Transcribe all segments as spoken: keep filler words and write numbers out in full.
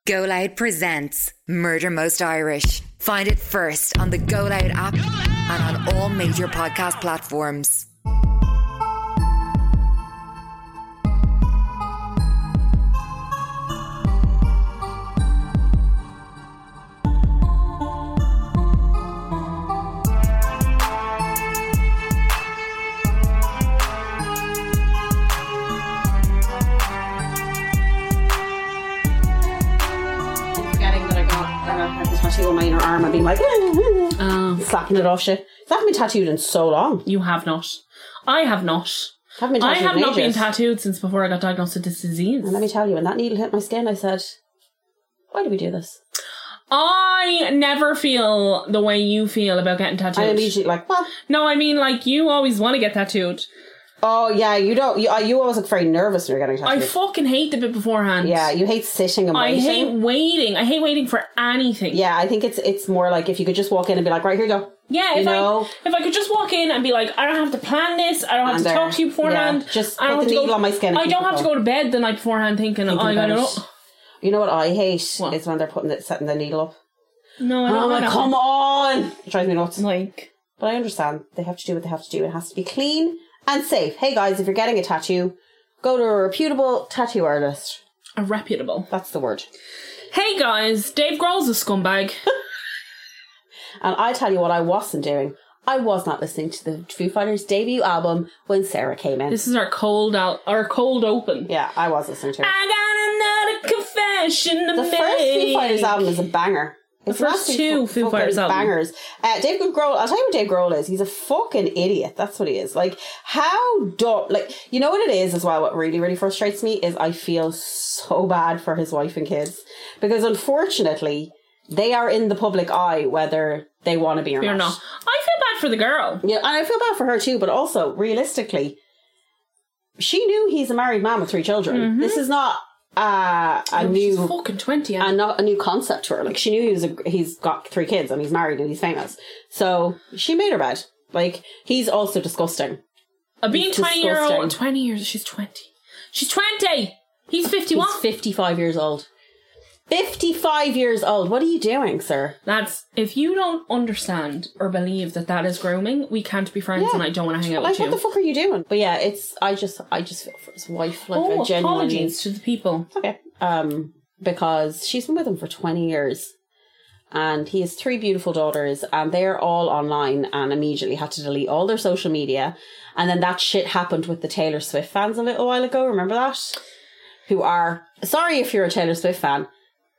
Go Loud presents Murder Most Irish. Find it first on the Go Loud app and on all major podcast platforms. On my inner arm and being like oh. slapping it off shit. I haven't been tattooed in so long. You have not. I have not. I haven't been tattooed I have in not ages. been tattooed since before I got diagnosed with this disease. And let me tell you, when that needle hit my skin, I said, why do we do this? I never feel the way you feel about getting tattooed. I immediately like, well. No, I mean, like, you always want to get tattooed. Oh, yeah, you don't. You, you always look very nervous when you're getting tattooed. I fucking hate the bit beforehand. Yeah, you hate sitting and I waiting. hate waiting. I hate waiting for anything. Yeah, I think it's it's more like if you could just walk in and be like, right, here you go. Yeah, you if know? I if I could just walk in and be like, I don't have to plan this, I don't have and to there. talk to you beforehand. Yeah, just I don't put the have to needle go, on my skin. And I keep don't it have to going. go to bed the night beforehand thinking, thinking oh, I don't know. You know what I hate what? is when they're putting it, setting the needle up. No, I don't. Oh, I don't. come on! It drives me nuts. Like, but I understand. They have to do what they have to do. It has to be clean and safe. Hey guys, if you're getting a tattoo, go to a reputable tattoo artist. a reputable. That's the word. Hey guys, Dave Grohl's a scumbag. And I tell you what I wasn't doing. I was not listening to the Foo Fighters debut album when Sarah came in. This is our cold out, our cold open. Yeah, I was listening to it. I got another confession to The make. first Foo Fighters album is a banger. The It's first an two absolute Foo fucking Fighters album. bangers. Uh, Dave Grohl, I'll tell you what Dave Grohl is. He's a fucking idiot. That's what he is. Like, how dumb. Like, you know what it is as well? What really, really frustrates me is I feel so bad for his wife and kids. Because unfortunately, they are in the public eye whether they want to be or You're not. not. I feel bad for the girl. Yeah, and I feel bad for her too, but also, realistically, she knew he's a married man with three children. Mm-hmm. This is not uh, a Oh, new... she's fucking twenty. and not a new concept to her. Like, she knew he was a, he's got three kids and he's married and he's famous. So she made her bed. Like, he's also disgusting. A being He's twenty year old, disgusting. twenty years. She's twenty. She's twenty. He's fifty-one. He's fifty-five years old. fifty-five years old. What are you doing, sir? Lads, if you don't understand or believe that that is grooming, we can't be friends, Yeah. and I don't want to hang out Like, with you. what the fuck are you doing? But yeah, it's, I just, I just feel for his wife. Like, oh, I genuinely... apologies to the people. Okay. Um, because she's been with him for twenty years. And he has three beautiful daughters, and they're all online, and immediately had to delete all their social media. And then that shit happened with the Taylor Swift fans a little while ago. Remember that? Who are, sorry if you're a Taylor Swift fan,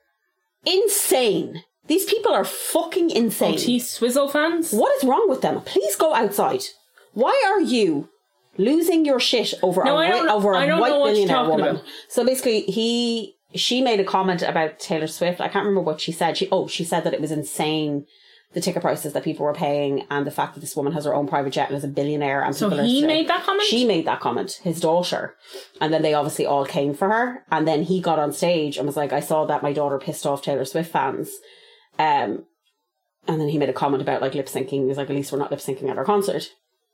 insane. These people are fucking insane. Oh, T-Swizzle fans? What is wrong with them? Please go outside. Why are you losing your shit over No, a, I don't white, know- over I a don't white know what you're billionaire talking woman? about. So basically, he she made a comment about Taylor Swift. I can't remember what she said. She oh, she said that it was insane, the ticket prices that people were paying, and the fact that this woman has her own private jet and is a billionaire. And So people he are, made that comment? She made that comment. His daughter, and then they obviously all came for her. And then he got on stage and was like, "I saw that my daughter pissed off Taylor Swift fans." Um, and then he made a comment about like lip syncing. He was like, "At least we're not lip syncing at our concert."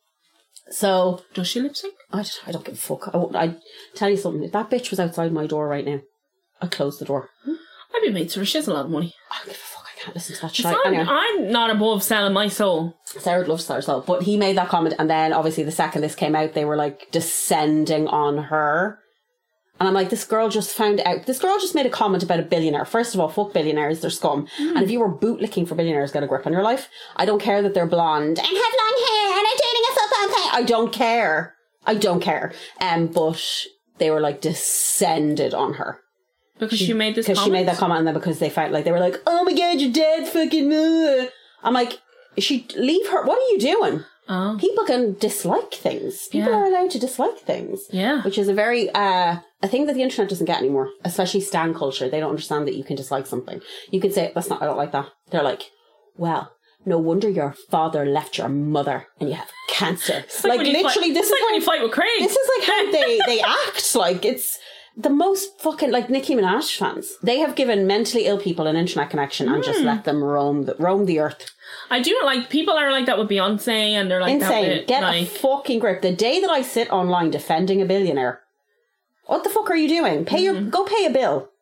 So Does she lip sync? I, just, I don't give a fuck. I, won't- I tell you something. If that bitch was outside my door right now, I'd close the door. I'd be mates with her. She has a lot of money. I don't give a fuck. I can't listen to that It's shit. fine. Anyway, I'm not above selling my soul. Sarah loves herself, but he made that comment, and then obviously the second this came out, they were like descending on her. And I'm like, this girl just found out. This girl just made a comment about a billionaire. First of all, fuck billionaires, they're scum. Mm. And if you were bootlicking for billionaires, get a grip on your life. I don't care that they're blonde and have long hair and are dating a football player. I don't care. I don't care. Um, but they were like descended on her. Because she, she made this Because comment? she made that comment, and then because they felt like, they were like, oh my god, your dad's fucking... Uh. I'm like, she leave her. What are you doing? Oh. People can dislike things. People Yeah. are allowed to dislike things. Yeah. Which is a very, uh, a thing that the internet doesn't get anymore. Especially stan culture. They don't understand that you can dislike something. You can say, that's not, I don't like that. They're like, well, no wonder your father left your mother and you have cancer. It's like, when you literally, fight, this it's is like how, when you fight with Craig. this is like how they, they act. Like, it's the most fucking, like, Nicki Minaj fans. They have given mentally ill people an internet connection and mm. just let them roam the, roam the earth. I do like, people are like that with Beyonce, and they're like insane. that with, Get like, a fucking grip. The day that I sit online defending a billionaire, what the fuck are you doing? Pay your, mm-hmm. go pay a bill.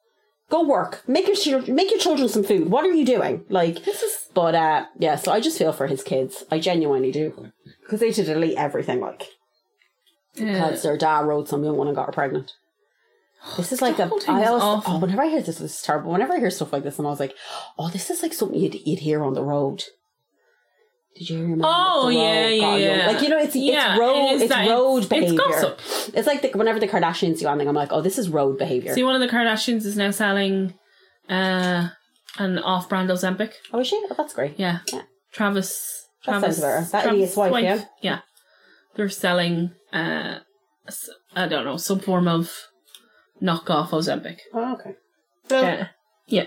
Go work. Make your chil- make your children some food. What are you doing? Like, This is- but uh, yeah. So I just feel for his kids. I genuinely do, because they had to delete everything, like, because their dad wrote some young one and got her pregnant. This is like The a. whole thing I is always, awful. oh, whenever I hear this, this is terrible. Whenever I hear stuff like this, I'm always like, oh, this is like something you'd, you'd hear on the road. Did you hear your man Oh, up the yeah, road yeah, got a young-" yeah. Like, you know, it's Yeah, it's road it is it's that- road it's- behavior. it's gossip. It's like the, whenever the Kardashians do anything, I'm like, oh, this is road behavior. See, one of the Kardashians is now selling uh, an off-brand Ozempic. Oh, is she? Oh, that's great. Yeah. Yeah. Travis. That Travis. sounds better. That Travis' idiot's wife, yeah? Yeah. They're selling, uh, s- I don't know, some form of knockoff Ozempic. Oh, okay. Yeah. Yeah.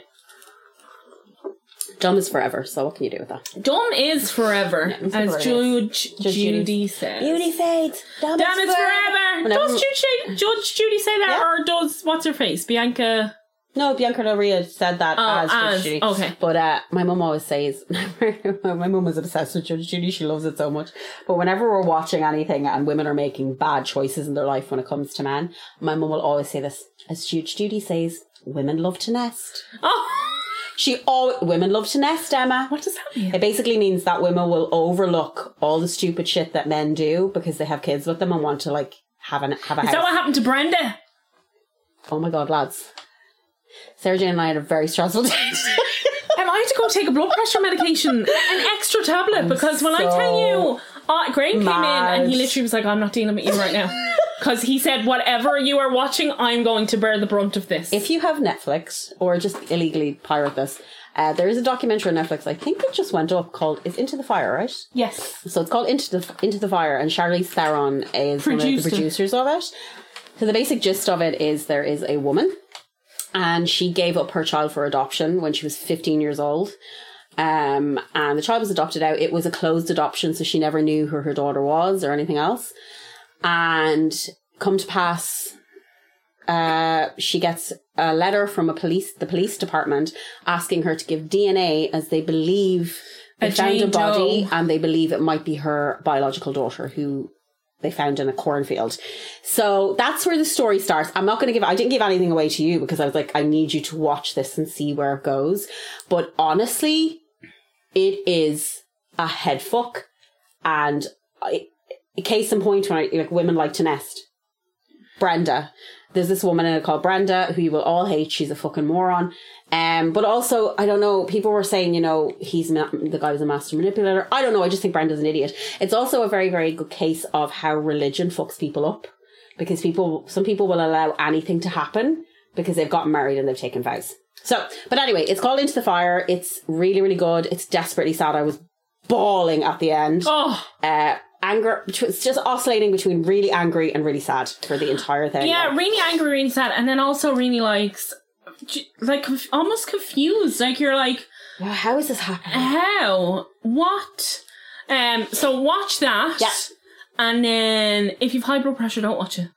Dumb is forever, so what can you do with that? Dumb is forever, Yeah, it's as forever. Judge Judge Judy Judy. says. Beauty fades. Dumb, Damn, it's forever. Whenever- Does Judge, say- Judge Judy say that, Yeah. or does what's her face, Bianca? No, Bianca Del Rio said that Oh, as Judge as- Judy. okay. But uh, my mum always says, my mum is obsessed with Judge Judy. She loves it so much. But whenever we're watching anything and women are making bad choices in their life when it comes to men, my mum will always say this, as Judge Judy says, women love to nest. Oh, She all women love to nest, Emma. what does that mean? It basically means that women will overlook all the stupid shit that men do because they have kids with them and want to like have an have a Is house. that what happened to Brenda? Oh my god, lads! Sarah Jane and I had a very stressful day. Um, I had to go take a blood pressure medication, an extra tablet, because when I so tell you, uh, Graham came in and he mad. literally was like, I'm not dealing with you right now. Because he said, whatever you are watching, I'm going to bear the brunt of this. If you have Netflix or just illegally pirate this, uh, there is a documentary on Netflix. I think it just went up called "It's Into the Fire," right? Yes. So it's called Into the Into the Fire, and Charlize Theron is one of Produced the it. producers of it. So the basic gist of it is there is a woman, and she gave up her child for adoption when she was fifteen years old. Um, and the child was adopted out. It was a closed adoption, so she never knew who her daughter was or anything else. And come to pass, uh, she gets a letter from a police, the police department, asking her to give D N A as they believe they A found a Jane body Doe. and they believe it might be her biological daughter who they found in a cornfield. So that's where the story starts. I'm not going to give, I didn't give anything away to you because I was like, I need you to watch this and see where it goes. But honestly, it is a head fuck. And I, case in point, when I, like, women like to nest. Brenda. There's this woman in it called Brenda who you will all hate. She's a fucking moron. Um, but also, I don't know, people were saying, you know, he's ma- the guy was a master manipulator. I don't know. I just think Brenda's an idiot. It's also a very, very good case of how religion fucks people up, because people, some people will allow anything to happen because they've gotten married and they've taken vows. So, but anyway, it's called Into the Fire. It's really, really good. It's desperately sad. I was bawling at the end. Oh. Uh, anger, it's just oscillating between really angry and really sad for the entire thing. Yeah, Like, really angry, really sad, and then also really like, j- like conf- almost confused. Like you're like, wow, how is this happening? how? What? Um. So watch that. Yeah. And then if you've high blood pressure, don't watch it.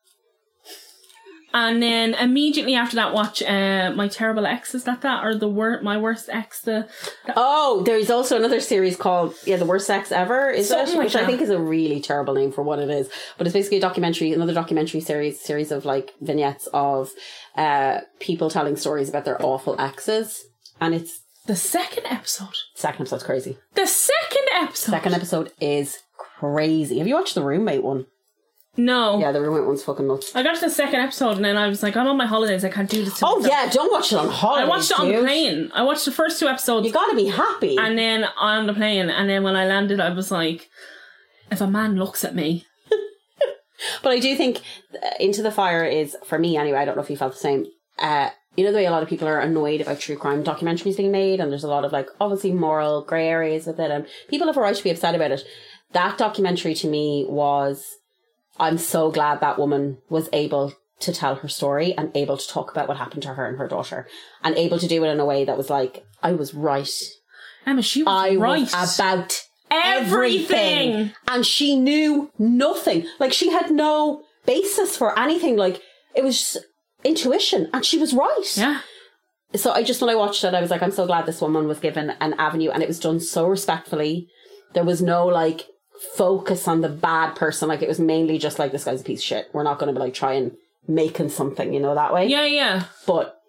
And then immediately after that, watch uh, My Terrible Ex. Is that that or the wor- My Worst Ex? The Oh, there's also another series called, yeah, The Worst Sex Ever, is Something it? like Which I that. think is a really terrible name for what it is. But it's basically a documentary, another documentary series, series of like vignettes of uh, people telling stories about their awful exes. And it's, the second episode. second episode's crazy. The second episode. Second episode is crazy. Have you watched the Roommate one? No. Yeah, the Roommate one's fucking nuts. I got to the second episode and then I was like, I'm on my holidays. I can't do this. to Oh myself. yeah, don't watch it on holidays, I watched it on the dude. plane. I watched the first two episodes. You gotta be happy. And then on the plane, and then when I landed, I was like, if a man looks at me. But I do think uh, Into the Fire is, for me anyway, I don't know if you felt the same, uh, you know the way a lot of people are annoyed about true crime documentaries being made, and there's a lot of like obviously moral grey areas with it, and people have a right to be upset about it. That documentary to me was, I'm so glad that woman was able to tell her story and able to talk about what happened to her and her daughter, and able to do it in a way that was like, I was right. Emma, she was I right. was about Everything. everything. And she knew nothing. Like, she had no basis for anything. Like, it was just intuition. And she was right. Yeah. So I just, when I watched it, I was like, I'm so glad this woman was given an avenue. And it was done so respectfully. There was no, like, focus on the bad person. Like, it was mainly just like, this guy's a piece of shit. We're not going to be like, try and make him something, you know, that way. Yeah, yeah. But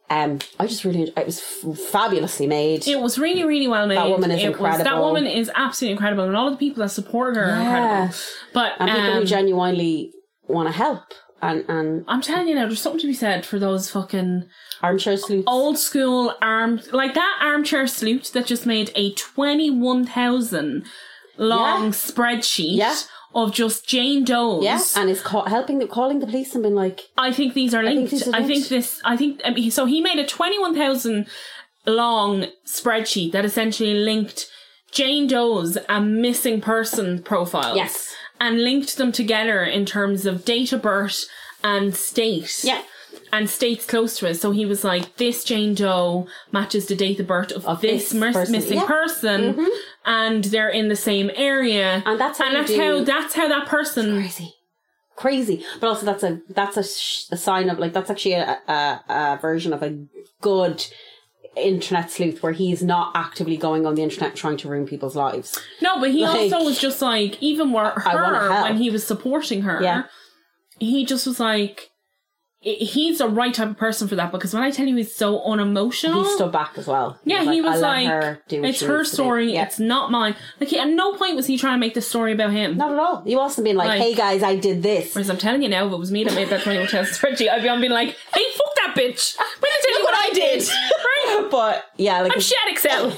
Um, I just really, it was f- fabulously made. It was really, really well made. That woman is it incredible. Was, that woman is absolutely incredible, and all of the people that supported her are incredible. But and people um, who genuinely want to help. And, and I'm telling you now, there's something to be said for those fucking armchair sleuths. Old school arm, like that armchair sleuth that just made a twenty-one thousand long Yeah. spreadsheet. Yeah. Of just Jane Doe's. Yeah, and is ca- helping, the, calling the police and being like... I think these are linked. I think, these are linked. I think this... I think... I mean, so he made a twenty-one thousand long spreadsheet that essentially linked Jane Doe's and missing person profiles. Yes. And linked them together in terms of date of birth and state. Yeah. And states close to it. So he was like, this Jane Doe matches the date of birth of, Of this, this mer- person. missing Yeah. person. Mm-hmm. And they're in the same area. And that's how and you that's do- how that's how that person Crazy. Crazy. But also that's a that's a, sh- a sign of, like, that's actually a, a, a version of a good internet sleuth where he's not actively going on the internet trying to ruin people's lives. No, but he Like, also was just like, even where I wanna her, help. when he was supporting her, Yeah. he just was like, i- he's the right type of person for that, because when I tell you he's so unemotional. He stood back as well. Yeah, he was "I'll let like, her do what it's she her needs to do." story, Yeah. it's not mine. Like, he, at no point was he trying to make this story about him. Not at all. He wasn't being like, Like- hey guys, I did this. Whereas I'm telling you now, if it was me that made that twenty-one thousand spreadsheet, I'd be on being like, hey, fuck that bitch. Let me tell you what I did. Right? But yeah, like I'm shit at Excel.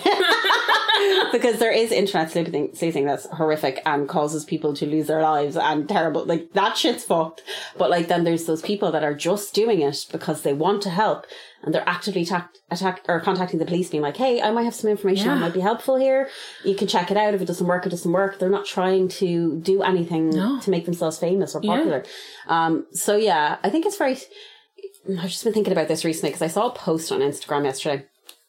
because there is internet sleuthing, sleuthing that's horrific and causes people to lose their lives and terrible. Like, that shit's fucked. But like, then there's those people that are just doing it because they want to help, and they're actively attack, attack or contacting the police, being like, "Hey, I might have some information Yeah. that might be helpful here. You can check it out. If it doesn't work, it doesn't work." They're not trying to do anything No. to make themselves famous or Yeah. popular. Um, so yeah, I think it's very. I've just been thinking about this recently because I saw a post on Instagram yesterday.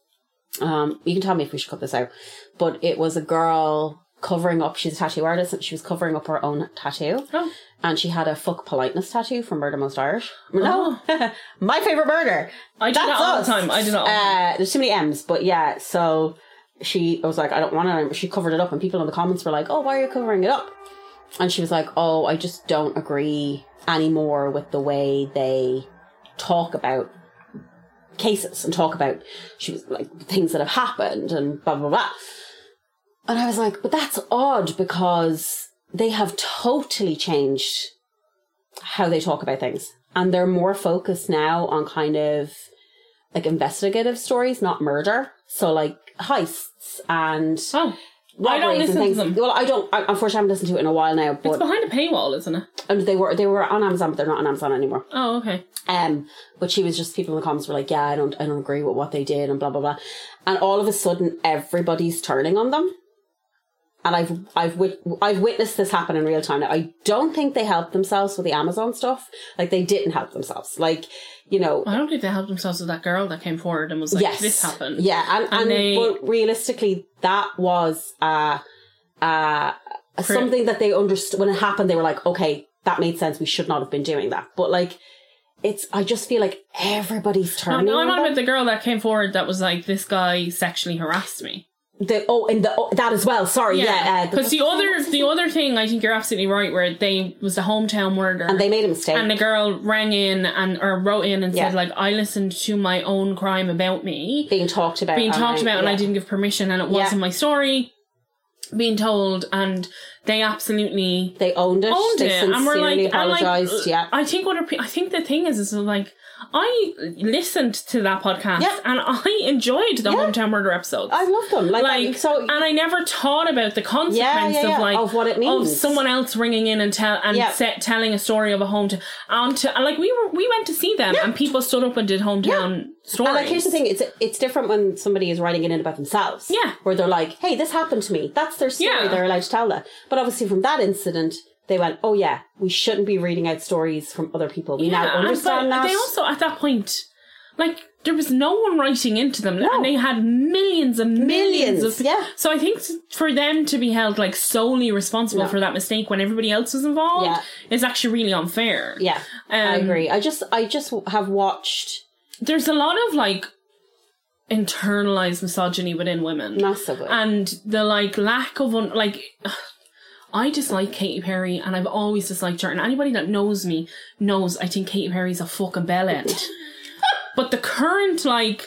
Um, you can tell me if we should cut this out, but it was a girl covering up. She's a tattoo artist, and she was covering up her own tattoo. Oh. And she had a fuck politeness tattoo from Murder Most Irish. No, my favorite murder. I do That's that all us. the time. I do that all the time. Uh, there's too many M's, but yeah. So she was like, I don't want it. She covered it up, and people in the comments were like, "Oh, why are you covering it up?" And she was like, "Oh, I just don't agree anymore with the way they talk about cases and talk about," she was like, things that have happened and blah blah blah. And I was like, but that's odd, because they have totally changed how they talk about things, and they're more focused now on kind of like investigative stories, not murder. So like heists and Oh. I don't robberies listen and to things. them. Well, I don't. I, unfortunately, I haven't listened to it in a while now. It's But behind a paywall, isn't it? and they were they were on Amazon, but they're not on Amazon anymore. Oh, okay. Um, but she was just, people in the comments were like, "Yeah, I don't, I don't agree with what they did," and blah blah blah. And all of a sudden, everybody's turning on them. And I've I've wit- I've witnessed this happen in real time. Now, I don't think they helped themselves with the Amazon stuff. Like, they didn't help themselves. Like, you know. I don't think they helped themselves with that girl that came forward and was like, Yes. this happened. Yeah, and, and, And they- but realistically, that was uh, uh, something that they understood. When it happened, they were like, okay, that made sense. We should not have been doing that. But like, it's, I just feel like everybody's No, turning no, I'm on on them. about the girl that came forward that was like, this guy sexually harassed me. The, oh, and the, oh, that as well. Sorry, yeah. Because the, the other the other thing, I think you're absolutely right, where they was the hometown murder. and they made a mistake. And the girl rang in and or wrote in and Yeah. said, like, I listened to my own crime about me being talked about. being talked and I- about and I yeah. didn't give permission and it Yeah. wasn't my story being told, and they absolutely They owned it. owned they it. sincerely And we're like, and like, apologised. yeah. I think what I think the thing is, is like, I listened to that podcast Yeah. and I enjoyed the Yeah. hometown murder episodes. I love them. Like, Like, so. and I never thought about the consequence Yeah, yeah, yeah, of like of what it means. of someone else ringing in and tell and Yeah. set, telling a story of a hometown. And, to, and like we were, we went to see them, and people stood up and did hometown stories. And like, here's the thing: it's it's different when somebody is writing it in about themselves. Yeah. where they're like, "Hey, this happened to me." That's their story. Yeah. They're allowed to tell that. But obviously, from that incident, they went, "Oh yeah, we shouldn't be reading out stories from other people. We now and- understand but that." They also at that point, like, there was no one writing into them, No. and they had millions and millions, Millions, of yeah. So I think for them to be held like solely responsible No. for that mistake when everybody else was involved Yeah. is actually really unfair. yeah, I Um, agree. I just, I just have watched There's a lot of like internalized misogyny within women. not so good. And the like lack of un- like I dislike Katy Perry, and I've always disliked her, and anybody that knows me knows I think Katy Perry's a fucking bell end. But the current, like,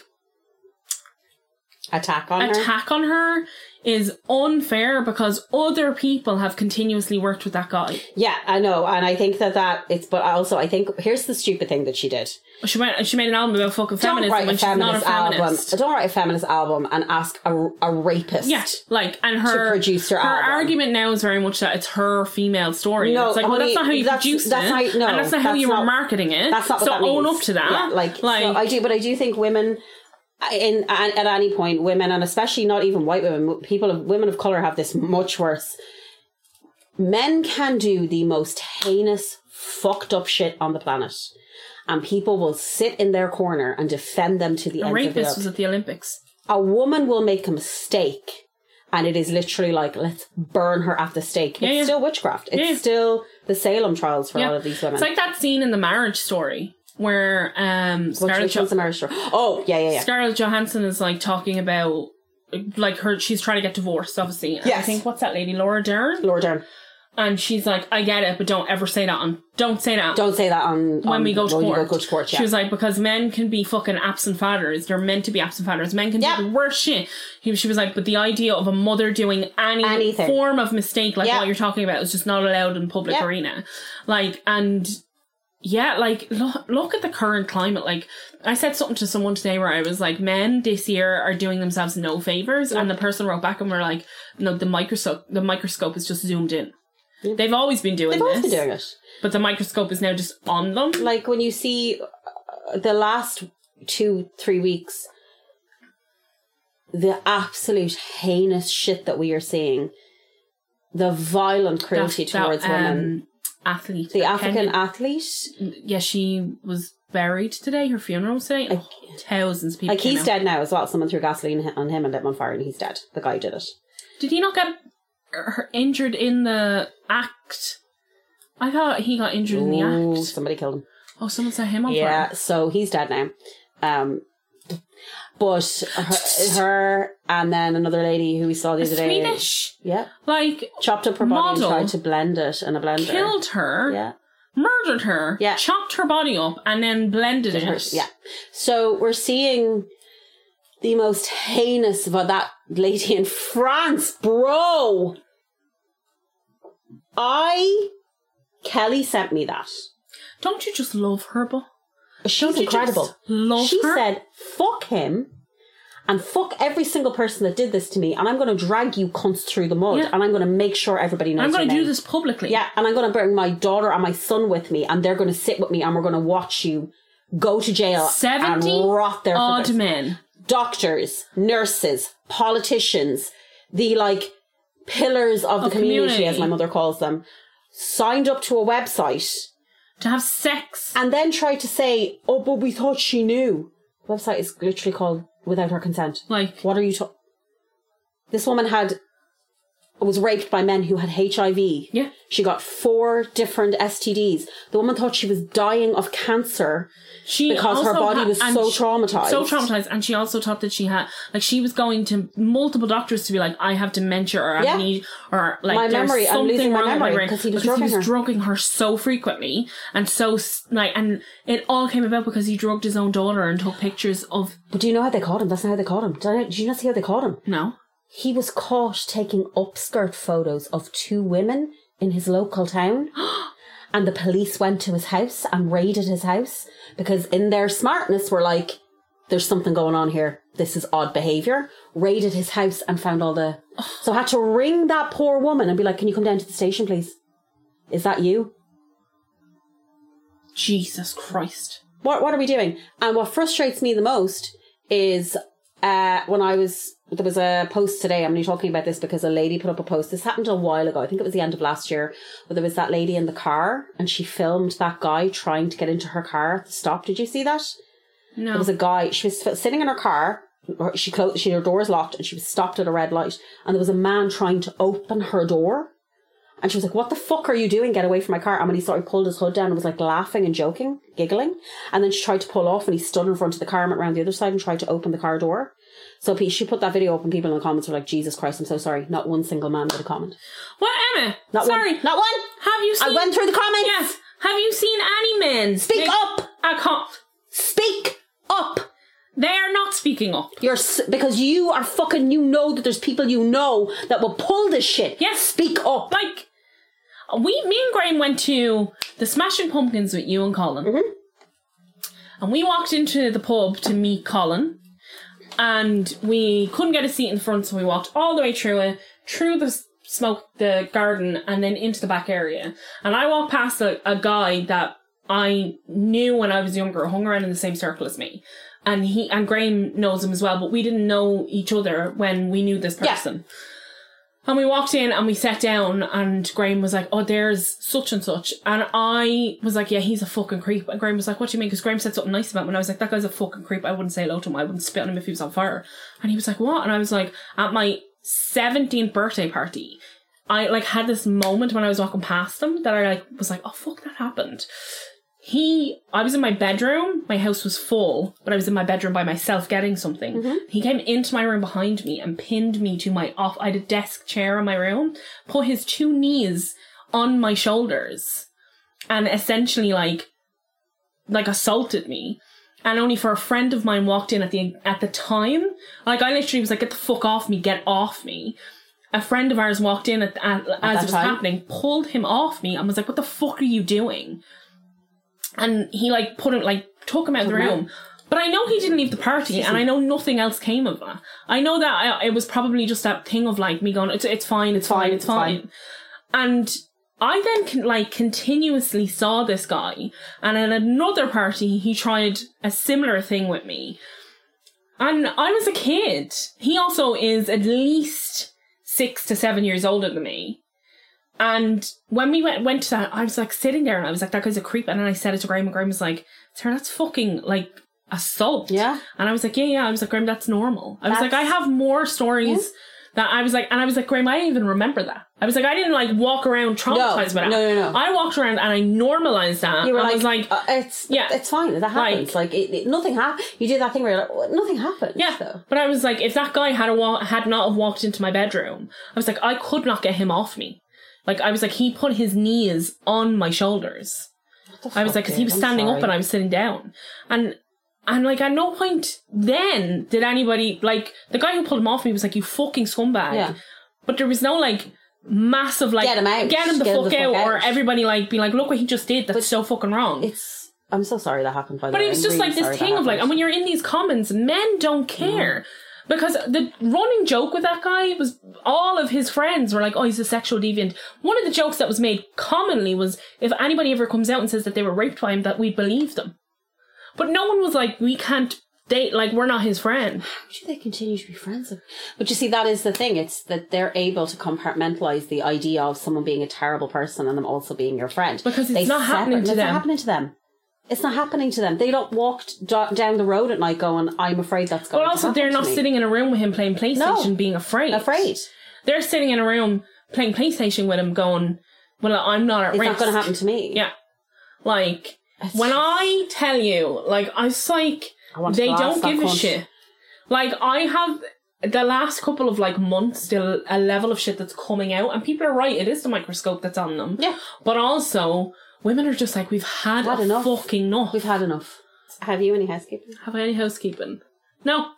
attack on attack her. on her is unfair because other people have continuously worked with that guy. Yeah, I know. And I think that that it's, but also I think here's the stupid thing that she did. She went, she made an album about fucking Don't feminism write when a she's not a feminist album. feminist. Don't write a feminist album and ask a, a rapist. Yeah, like, and her, to produce her, her album. argument now is very much that it's her female story. No, it's like, well, honey, that's not how you that's- produced that's it. not- no, and that's not how that's you not- were marketing it. That's not what so that means. own up to that. Yeah, like, like so I do, but I do think women, in at, at any point, women, and especially not even white women, people of women of color have this much worse. Men can do the most heinous, fucked up shit on the planet, and people will sit in their corner and defend them to the a end of the rapist earth. was at the Olympics. A woman will make a mistake, and it is literally like, let's burn her at the stake. Yeah, it's yeah. still witchcraft. It's Yeah, yeah. still the Salem trials for Yeah. all of these women. It's like that scene in The Marriage Story where um, Which, Scarlett, which jo- one's the marriage story? Oh, yeah, yeah, yeah. Scarlett Johansson is like talking about like her. She's trying to get divorced, obviously. And I Yes. think what's that lady, Laura Dern, Laura Dern. and she's like, "I get it, but don't ever say that on. Don't say that." Don't say that on, when on we go to when court. You go, go to court yeah. She was like, because men can be fucking absent fathers. They're meant to be absent fathers. Men can Yep. do the worst shit. He, she was like, but the idea of a mother doing any Anything. form of mistake like Yep. what you're talking about is just not allowed in public Yep. arena. Like, and yeah, like, look, look at the current climate. Like, I said something to someone today where I was like, men this year are doing themselves no favors. Yep. And the person wrote back and were like, no, the microscope, the microscope is just zoomed in. Yep. They've always been doing They've this. always been doing it. But the microscope is now just on them. Like when you see uh, the last two, three weeks, the absolute heinous shit that we are seeing, the violent cruelty That- that, towards um, women. athlete. The that African Ken- athlete, yeah, she was buried today. Her funeral was today. Like- Oh, thousands of people. like came he's out. dead now as well. Someone threw gasoline on him and lit him on fire, and he's dead. The guy who did it. Did he not get her injured in the act? I thought he got injured in the Ooh, act. somebody killed him. Oh, someone set him on Yeah, fire. so he's dead now. Um, but her, her and then another lady who we saw the A other day. Swedish, Yeah, like, chopped up her body model and tried to blend it in a blender. killed her, Yeah, murdered her, Yeah. chopped her body up, and then blended Did it. her- yeah. So we're seeing the most heinous of that lady in France, bro. I Kelly sent me that. Don't you just love her, but She's Don't you incredible. just love she her? said, fuck him and fuck every single person that did this to me, and I'm going to drag you cunts through the mud, Yeah. and I'm going to make sure everybody knows I'm going your to do name. this publicly. Yeah, and I'm going to bring my daughter and my son with me, and they're going to sit with me, and we're going to watch you go to jail seventy and rot there for odd this. men. Doctors, nurses, politicians, the like pillars of the Of community, community. as my mother calls them, signed up to a website To have sex. and then tried to say, oh, but we thought she knew. The website is literally called Without Her Consent. Like, What are you talking? This woman had was raped by men who had H I V. Yeah. She got four different S T Ds. The woman thought she was dying of cancer she because her also body had- was and so she- traumatized. So traumatized. And she also thought that she had, like, she was going to multiple doctors to be like, I have dementia or Yeah. amnesia or like, My there's memory, I'm something losing my wrong with memory brain. because he was because drugging he was her. drugging her so frequently and so, s- like, and it all came about because he drugged his own daughter and took pictures of, But do you know how they caught him? That's not how they caught him. Did, I, did you not see how they caught him? no. He was caught taking upskirt photos of two women in his local town. And the police went to his house and raided his house because in their smartness were like, there's something going on here. This is odd behaviour. Raided his house and found all the... So I had to ring that poor woman and be like, can you come down to the station, please? Is that you? Jesus Christ. What What are we doing? And what frustrates me the most is uh, when I was... There was a post today, I'm only talking about this because a lady put up a post. This happened a while ago. I think it was the end of last year. Where there was that lady in the car and she filmed that guy trying to get into her car at the stop. Did you see that? No. There was a guy, she was sitting in her car. She closed, she, her door was locked and she was stopped at a red light. And there was a man trying to open her door. And she was like, what the fuck are you doing? Get away from my car. And when he sort of pulled his hood down and was like laughing and joking, giggling. And then she tried to pull off and he stood in front of the car and went around the other side and tried to open the car door. So she put that video up and people in the comments were like, Jesus Christ, I'm so sorry. Not one single man made a comment. What, Emma? Not Sorry. one. Not one. Have you seen... I went through the comments. Yes. Have you seen any men... Speak make up. A com- Speak up. They are not speaking up. You're s- because you are fucking. You know that there's people you know that will pull this shit. Yes. Speak up. Like, we, me and Graham went to the Smashing Pumpkins with you and Colin. Mm-hmm. And we walked into the pub to meet Colin. And we couldn't get a seat in the front, so we walked all the way through it, through the smoke, the garden, and then into the back area. And I walked past a, a guy that I knew when I was younger, hung around in the same circle as me. And he and Graham knows him as well, but we didn't know each other when we knew this person. Yeah. And we walked in and we sat down and Graham was like, oh, there's such and such. And I was like, yeah, he's a fucking creep. And Graham was like, what do you mean? Because Graham said something nice about him. And I was like, that guy's a fucking creep. I wouldn't say hello to him. I wouldn't spit on him if he was on fire. And he was like, what? And I was like, at my seventeenth birthday party, I like had this moment when I was walking past him that I like was like, oh, fuck, that happened. He, I was in my bedroom, my house was full, but I was in my bedroom by myself getting something. Mm-hmm. He came into my room behind me and pinned me to my off, I had a desk chair in my room, put his two knees on my shoulders and essentially like, like assaulted me. And only for a friend of mine walked in at the, at the time, like I literally was like, get the fuck off me, get off me. A friend of ours walked in at, at, at as it was time? happening, pulled him off me and was like, what the fuck are you doing? And he, like, put him, like, took him out of the room. But I know he didn't leave the party, and I know nothing else came of that. I know that I, it was probably just that thing of, like, me going, it's, it's fine, it's fine, it's fine. fine. And I then, con- like, continuously saw this guy, and at another party, he tried a similar thing with me. And I was a kid. He also is at least six to seven years older than me. And when we went went to that, I was like sitting there and I was like, that guy's a creep. And then I said it to Graham and Graham was like, Sarah, that's fucking like assault. Yeah. And I was like, yeah, yeah. I was like, Graham, that's normal. I that's... was like, I have more stories yeah. that I was like, and I was like, Graham, I didn't even remember that. I was like, I didn't like walk around traumatized no, by that. No, no, no. I walked around and I normalized that. You were like, I was like, uh, it's, yeah, it's fine. That happens. Like, like it, it, nothing happened. You did that thing where you're like, well, nothing happened. Yeah. So. But I was like, if that guy had a wa- had not have walked into my bedroom, I was like, I could not get him off me. Like, I was like, he put his knees on my shoulders. I was like, because he was standing up and I was sitting down. And, and like, at no point then did anybody, like, the guy who pulled him off me was like, you fucking scumbag. Yeah. But there was no, like, massive, like, get him out. Get him the, fuck, him the fuck out, out. Or everybody, like, being like, look what he just did. That's but so fucking wrong. It's, I'm so sorry that happened, by the way. But it was I'm just really like this thing of, like, and when you're in these comments, men don't care. Mm. Because the running joke with that guy was all of his friends were like, oh, he's a sexual deviant. One of the jokes that was made commonly was if anybody ever comes out and says that they were raped by him, that we'd believe them. But no one was like, we can't date, like, we're not his friend. How should they continue to be friends? But you see, that is the thing. It's that they're able to compartmentalize the idea of someone being a terrible person and them also being your friend. Because it's they not happening to it's them. It's not happening to them. It's not happening to them. They don't walk d- down the road at night going, I'm afraid that's going to happen. But also, they're not sitting in a room with him playing PlayStation, no. being afraid. Afraid. They're sitting in a room playing PlayStation with him going, well, I'm not at it's risk. It's not going to happen to me. Yeah. Like, it's when just... I tell you, like, I was like, they don't give a shit. Like, I have the last couple of, like, months still a level of shit that's coming out, and people are right, it is the microscope that's on them. Yeah. But also... women are just like, we've had, had enough. fucking enough. We've had enough. Have you any housekeeping? Have I any housekeeping? No.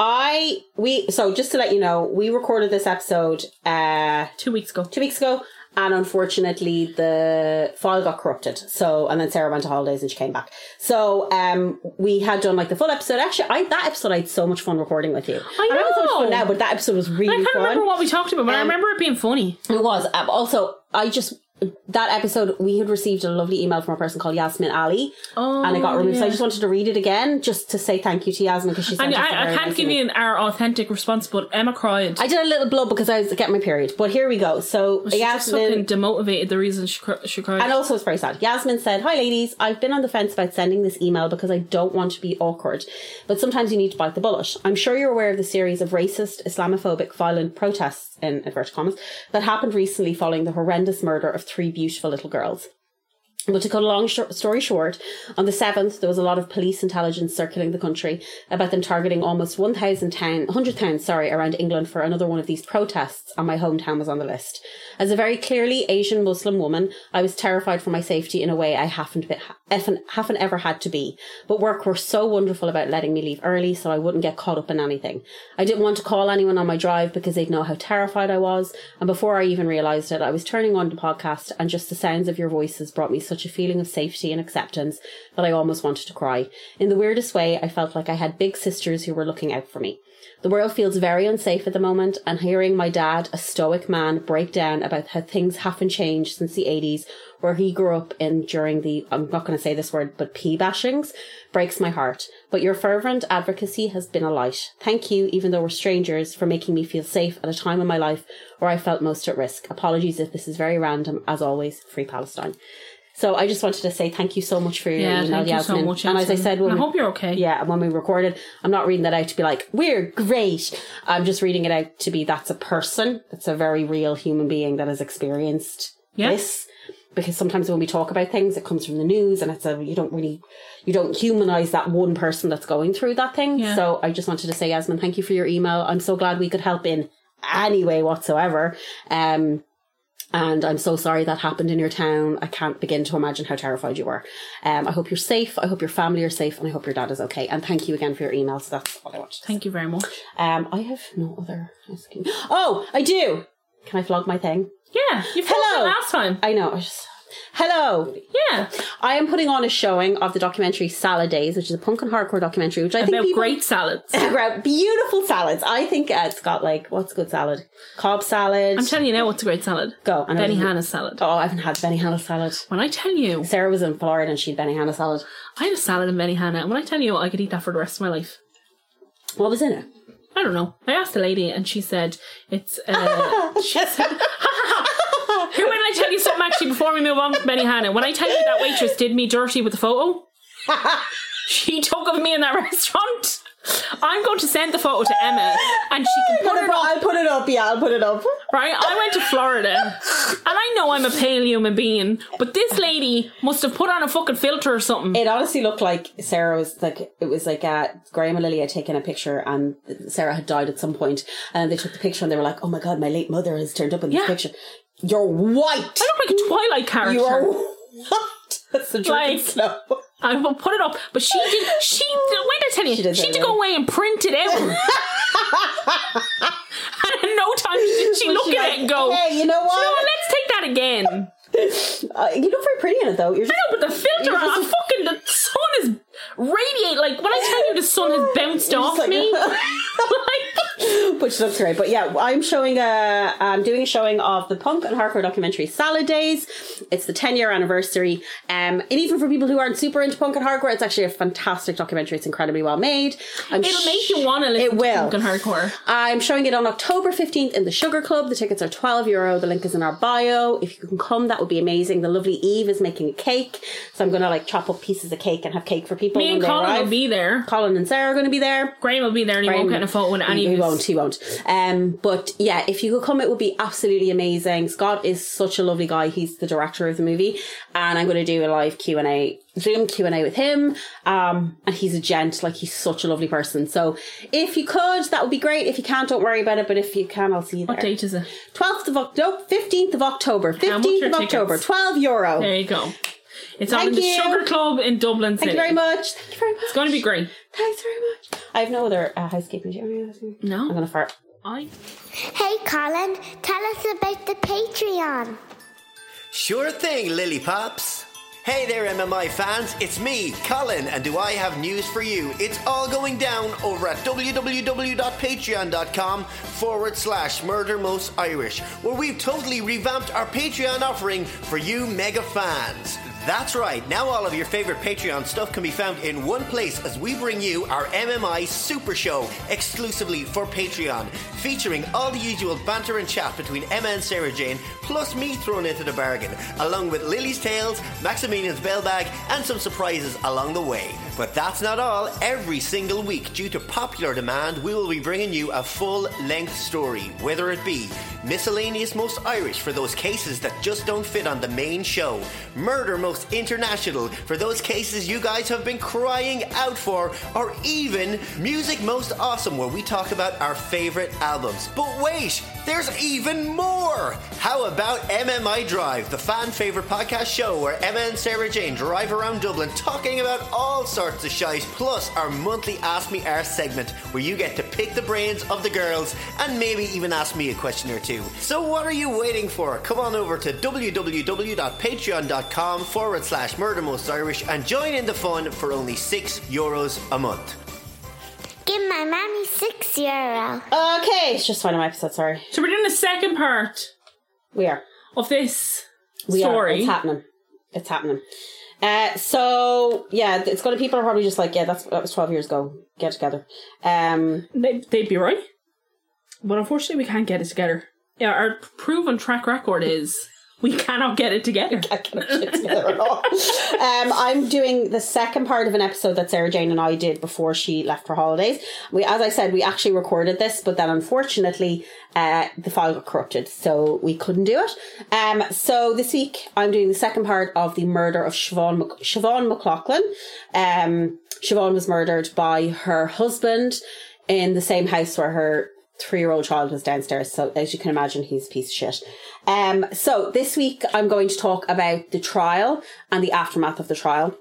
I, we, so just to let you know, we recorded this episode, uh, two weeks ago. Two weeks ago. And unfortunately, the file got corrupted. So, and then Sarah went to holidays and she came back. So, um, we had done like the full episode. Actually, I, that episode, I had so much fun recording with you. I know. I'm having so much fun now, but that episode was really I can't fun. remember what we talked about, but um, I remember it being funny. It was. Um, also, I just, that episode, we had received a lovely email from a person called Yasmin Ali, oh, and it got removed. Yeah. So I just wanted to read it again, just to say thank you to Yasmin because she sent and us I, I can't nice give you an, our authentic response, but Emma cried. I did a little blow because I was getting my period, but here we go. So well, she Yasmin just fucking demotivated the reason she, cr- she cried, and also it's very sad. Yasmin said, "Hi ladies, I've been on the fence about sending this email because I don't want to be awkward, but sometimes you need to bite the bullet. I'm sure you're aware of the series of racist, Islamophobic, violent protests in inverted commas that happened recently following the horrendous murder of three beautiful little girls. But to cut a long sh- story short, on the seventh, there was a lot of police intelligence circulating the country about them targeting almost one thousand town, one hundred towns, sorry, around England for another one of these protests, and my hometown was on the list. As a very clearly Asian Muslim woman, I was terrified for my safety in a way I haven't, been, haven't, haven't ever had to be. But work were so wonderful about letting me leave early so I wouldn't get caught up in anything. I didn't want to call anyone on my drive because they'd know how terrified I was, and before I even realised it, I was turning on the podcast and just the sounds of your voices brought me such a feeling of safety and acceptance that I almost wanted to cry. In the weirdest way, I felt like I had big sisters who were looking out for me. The world feels very unsafe at the moment, and hearing my dad, a stoic man, break down about how things haven't changed since the eighties, where he grew up in during the, I'm not going to say this word, but pee bashings, breaks my heart. But your fervent advocacy has been a light. Thank you, even though we're strangers, for making me feel safe at a time in my life where I felt most at risk. Apologies if this is very random. As always, Free Palestine. So I just wanted to say thank you so much for your yeah, email, thank you Yasmin. so much, and as I said, when I we, hope you're okay. Yeah, when we recorded, I'm not reading that out to be like, we're great. I'm just reading it out to be, that's a person. That's a very real human being that has experienced yeah. this. Because sometimes when we talk about things, it comes from the news, and it's a, you don't really, you don't humanize that one person that's going through that thing. Yeah. So I just wanted to say, Yasmin, thank you for your email. I'm so glad we could help in any way whatsoever. Um, And I'm so sorry that happened in your town. I can't begin to imagine how terrified you were. Um, I hope you're safe. I hope your family are safe. And I hope your dad is okay. And thank you again for your email. So that's all I want. Thank you very much. Um, I have no other asking. Oh, I do. Can I vlog my thing? Yeah, you Hello. it last time. I know. I just... Hello. Yeah. I am putting on a showing of the documentary Salad Days, which is a punk and hardcore documentary, which I About think people... great salads. About beautiful salads. I think uh, it's got like, what's a good salad? Cobb salad. I'm telling you now what's a great salad. Go. I know this is- Benihana salad. Oh, I haven't had Benihana salad. When I tell you, Sarah was in Florida and she had Benihana salad. I had a salad in Benihana, and when I tell you, I could eat that for the rest of my life. What was in it? I don't know. I asked the lady, and she said it's. Uh, she said, Here, when I tell you something actually before we move on to Benihana, when I tell you that waitress did me dirty with the photo, she took of me in that restaurant. I'm going to send the photo to Emma, and she can put it up. I'll put it up, yeah, I'll put it up. Right? I went to Florida, and I know I'm a pale human being, but this lady must have put on a fucking filter or something. It honestly looked like Sarah was like, it was like uh, Graham and Lily had taken a picture, and Sarah had died at some point, and they took the picture, and they were like, oh my god, my late mother has turned up in this Yeah. picture. You're white. I look like a Twilight character. You are white. That's the Like- snow. I will put it up, but she did. She did, wait, I tell you, She she, did had that, to go away and print it out. And in no time did she Was look she at like, it and go, hey, you know what? "You know what? Let's take that again." Uh, you look very pretty in it, though. You're I just, know, but the filter You're on, just- fucking the sun is radiate. Like when I tell you the sun has bounced You're off just like- me, like but she looks great. But yeah, I'm showing a, I'm doing a showing of the punk and hardcore documentary Salad Days. It's the ten year anniversary. Um, and even for people who aren't super into punk and hardcore, it's actually a fantastic documentary. It's incredibly well made. I'm it'll make you want to listen It to will. punk and hardcore. I'm showing it on October fifteenth in the Sugar Club. The tickets are twelve euro. The link is in our bio. If you can come, that would be amazing. The lovely Eve is making a cake. So I'm going to like chop up pieces of cake and have cake for people Me when and they Colin arrive. will be there. Colin and Sarah are going to be there. Graham will be there, and he Graham- won't get in a photo with any he, of he us. won't, he won't. Um, but yeah, if you could come, it would be absolutely amazing. Scott is such a lovely guy. He's the director of the movie, and I'm going to do a live Q and A, Zoom Q and A with him. Um, and he's a gent, like he's such a lovely person. So if you could, that would be great. If you can't, don't worry about it. But if you can, I'll see you there. What date is it? twelfth of October, fifteenth of October, much fifteenth are of October, tickets? twelve euro. There you go. It's Thank on in the you. Sugar Club in Dublin Thank City. you very much. Thank you very much. It's going to be great. Thanks very much. I have no other uh, housekeeping. Do you have any housekeeping? No. I'm going to fart. I. Hey, Colin, tell us about the Patreon. Sure thing, Lily Pops. Hey there, M M I fans, it's me, Colin, and do I have news for you? It's all going down over at www.patreon.com forward slash Murder Most Irish, where we've totally revamped our Patreon offering for you mega fans. That's right, now all of your favourite Patreon stuff can be found in one place as we bring you our M M I Super Show exclusively for Patreon, featuring all the usual banter and chat between Emma and Sarah Jane, plus me thrown into the bargain, along with Lily's Tales, Maximilian's Bell Bag, and some surprises along the way. But that's not all. Every single week, due to popular demand, we will be bringing you a full-length story, whether it be Miscellaneous Most Irish for those cases that just don't fit on the main show, Murder Most International for those cases you guys have been crying out for, or even Music Most Awesome where we talk about our favourite albums. But wait, there's even more! How about M M I Drive, the fan favourite podcast show where Emma and Sarah Jane drive around Dublin talking about all sorts of shite, plus our monthly Ask Me Arse segment where you get to pick the brains of the girls and maybe even ask me a question or two. So what are you waiting for? Come on over to www.patreon.com forward slash Murder Most Irish and join in the fun for only six euros a month. Give my mommy six euro. Okay, it's just finding my episode, sorry. So we're doing the second part We are. of this We story. are. It's happening. It's happening. Uh, so, yeah, it's going to, people are probably just like, yeah, that's, that was twelve years ago. Get it together. Um, They, they'd be right. But unfortunately, we can't get it together. Yeah, our proven track record is we cannot get it together. I can't get it together at all. Um, I'm doing the second part of an episode that Sarah Jane and I did before she left for holidays. We, as I said, we actually recorded this, but then unfortunately, uh, the file got corrupted, so we couldn't do it. Um, so this week, I'm doing the second part of the murder of Siobhan, Mc- Siobhan McLaughlin. Um, Siobhan was murdered by her husband in the same house where her three-year-old child was downstairs. So as you can imagine, he's a piece of shit. Um, so this week I'm going to talk about the trial and the aftermath of the trial.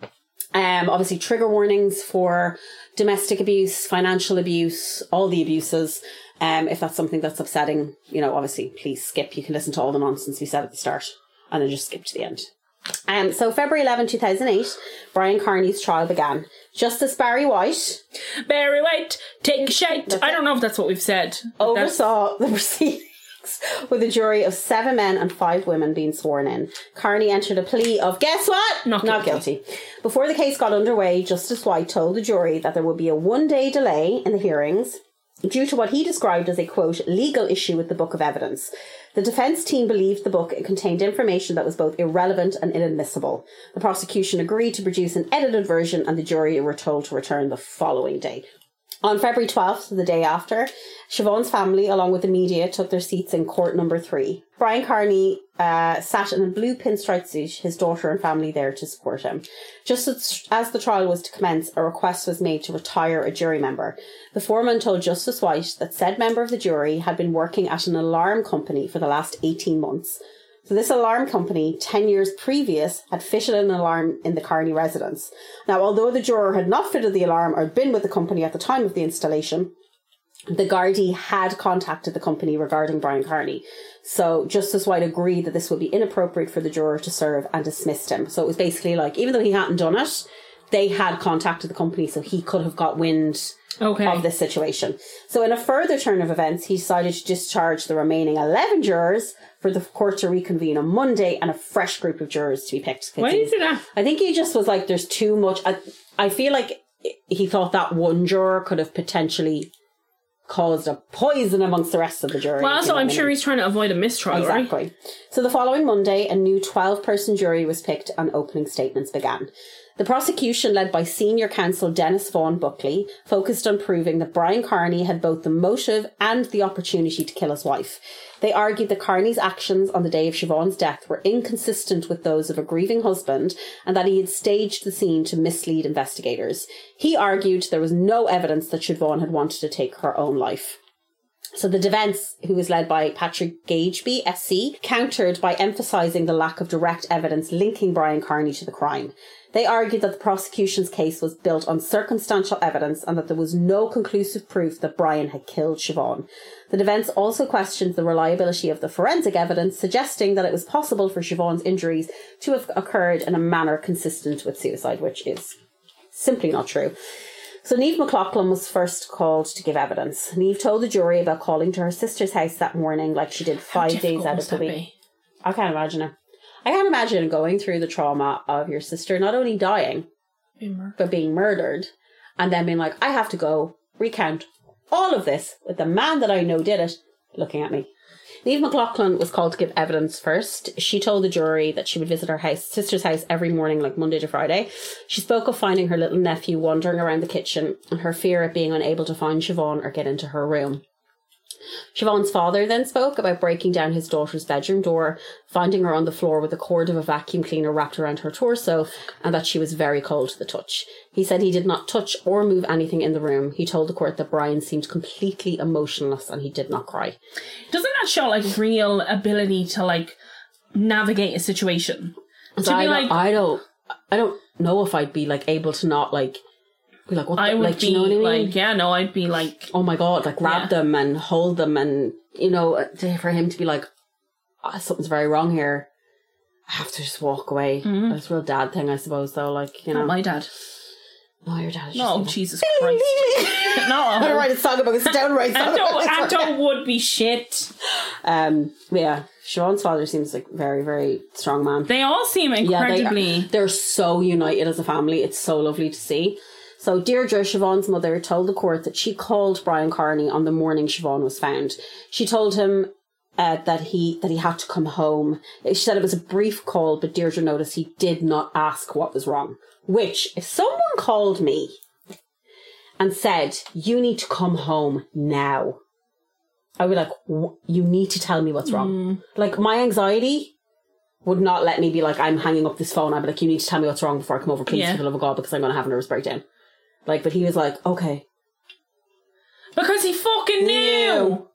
Um, obviously trigger warnings for domestic abuse, financial abuse, all the abuses. Um, if that's something that's upsetting, you know, obviously please skip. You can listen to all the nonsense we said at the start and then just skip to the end. Um, so February eleventh, two thousand eight, Brian Kearney's trial began. Justice Barry White, Barry White, take a shite. I don't know if that's what we've said. but that's- oversaw the proceedings with a jury of seven men and five women being sworn in. Kearney entered a plea of, guess what? Not Not guilty. guilty. Before the case got underway, Justice White told the jury that there would be a one-day delay in the hearings due to what he described as a, quote, legal issue with the book of evidence. The defence team believed the book contained information that was both irrelevant and inadmissible. The prosecution agreed to produce an edited version and the jury were told to return the following day. On February twelfth, the day after, Siobhan's family, along with the media, took their seats in court number three. Brian Kearney uh, sat in a blue pinstripe suit, his daughter and family there to support him. Just as, as the trial was to commence, a request was made to retire a jury member. The foreman told Justice White that said member of the jury had been working at an alarm company for the last eighteen months. So this alarm company, ten years previous, had fitted an alarm in the Kearney residence. Now, although the juror had not fitted the alarm or been with the company at the time of the installation, the Gardaí had contacted the company regarding Brian Kearney. So Justice White agreed that this would be inappropriate for the juror to serve and dismissed him. So it was basically like, even though he hadn't done it, they had contacted the company so he could have got wind Okay. of this situation. So in a further turn of events, he decided to discharge the remaining eleven jurors for the court to reconvene on Monday and a fresh group of jurors to be picked. Why did he do that? I think he just was like, there's too much. I, I feel like he thought that one juror could have potentially caused a poison amongst the rest of the jury. Well, if also, you know I'm what I sure mean. he's trying to avoid a mistrial, right? Exactly. So the following Monday, a new twelve-person jury was picked and opening statements began. The prosecution, led by senior counsel Dennis Vaughan Buckley, focused on proving that Brian Kearney had both the motive and the opportunity to kill his wife. They argued that Kearney's actions on the day of Siobhan's death were inconsistent with those of a grieving husband and that he had staged the scene to mislead investigators. He argued there was no evidence that Siobhan had wanted to take her own life. So the defence, who was led by Patrick Gageby, S C, countered by emphasising the lack of direct evidence linking Brian Kearney to the crime. They argued that the prosecution's case was built on circumstantial evidence and that there was no conclusive proof that Brian had killed Siobhan. The defence also questioned the reliability of the forensic evidence, suggesting that it was possible for Siobhan's injuries to have occurred in a manner consistent with suicide, which is simply not true. So Niamh McLaughlin was first called to give evidence. Niamh told the jury about calling to her sister's house that morning like she did five How days difficult out of must the that week. be? I can't imagine it. I can't imagine going through the trauma of your sister not only dying, but being murdered, and then being like, I have to go recount all of this with the man that I know did it looking at me. Niamh McLaughlin was called to give evidence first. She told the jury that she would visit her house, sister's house every morning, like Monday to Friday. She spoke of finding her little nephew wandering around the kitchen and her fear of being unable to find Siobhan or get into her room. Siobhan's father then spoke about breaking down his daughter's bedroom door, finding her on the floor with a cord of a vacuum cleaner wrapped around her torso, and that she was very cold to the touch. He said he did not touch or move anything in the room. He told the court that Brian seemed completely emotionless and he did not cry. Doesn't that show like real ability to like navigate a situation? So to I, be don't, like, I don't, I don't know if I'd be like able to not like. Be like, what the, I would like, do be you know what I mean? like, yeah, no, I'd be like, oh my God, like grab Yeah. them and hold them, and you know, to- for him to be like, oh, something's very wrong here. I have to just walk away. Mhm. That's a real dad thing, I suppose, though. Like, you know, not my dad. no, your dad is No, just Jesus Christ. I'm gonna No. write a song about it. Downright song Anto, about it. Anto would be shit. Um, yeah, Siobhan's father seems like a very, very strong man. They all seem Yeah, they incredibly... are, they're so united as a family. It's so lovely to see. So Deirdre, Siobhan's mother, told the court that she called Brian Carney on the morning Siobhan was found. She told him uh, that he that he had to come home. She said it was a brief call, but Deirdre noticed he did not ask what was wrong. Which, if someone called me and said, you need to come home now, I would be like, you need to tell me what's wrong. Mm. Like, my anxiety would not let me be like, I'm hanging up this phone. I'd be like, you need to tell me what's wrong before I come over, please, Yeah. for the love of God, because I'm going to have a nervous breakdown. Like, but he was like, okay. Because he fucking knew!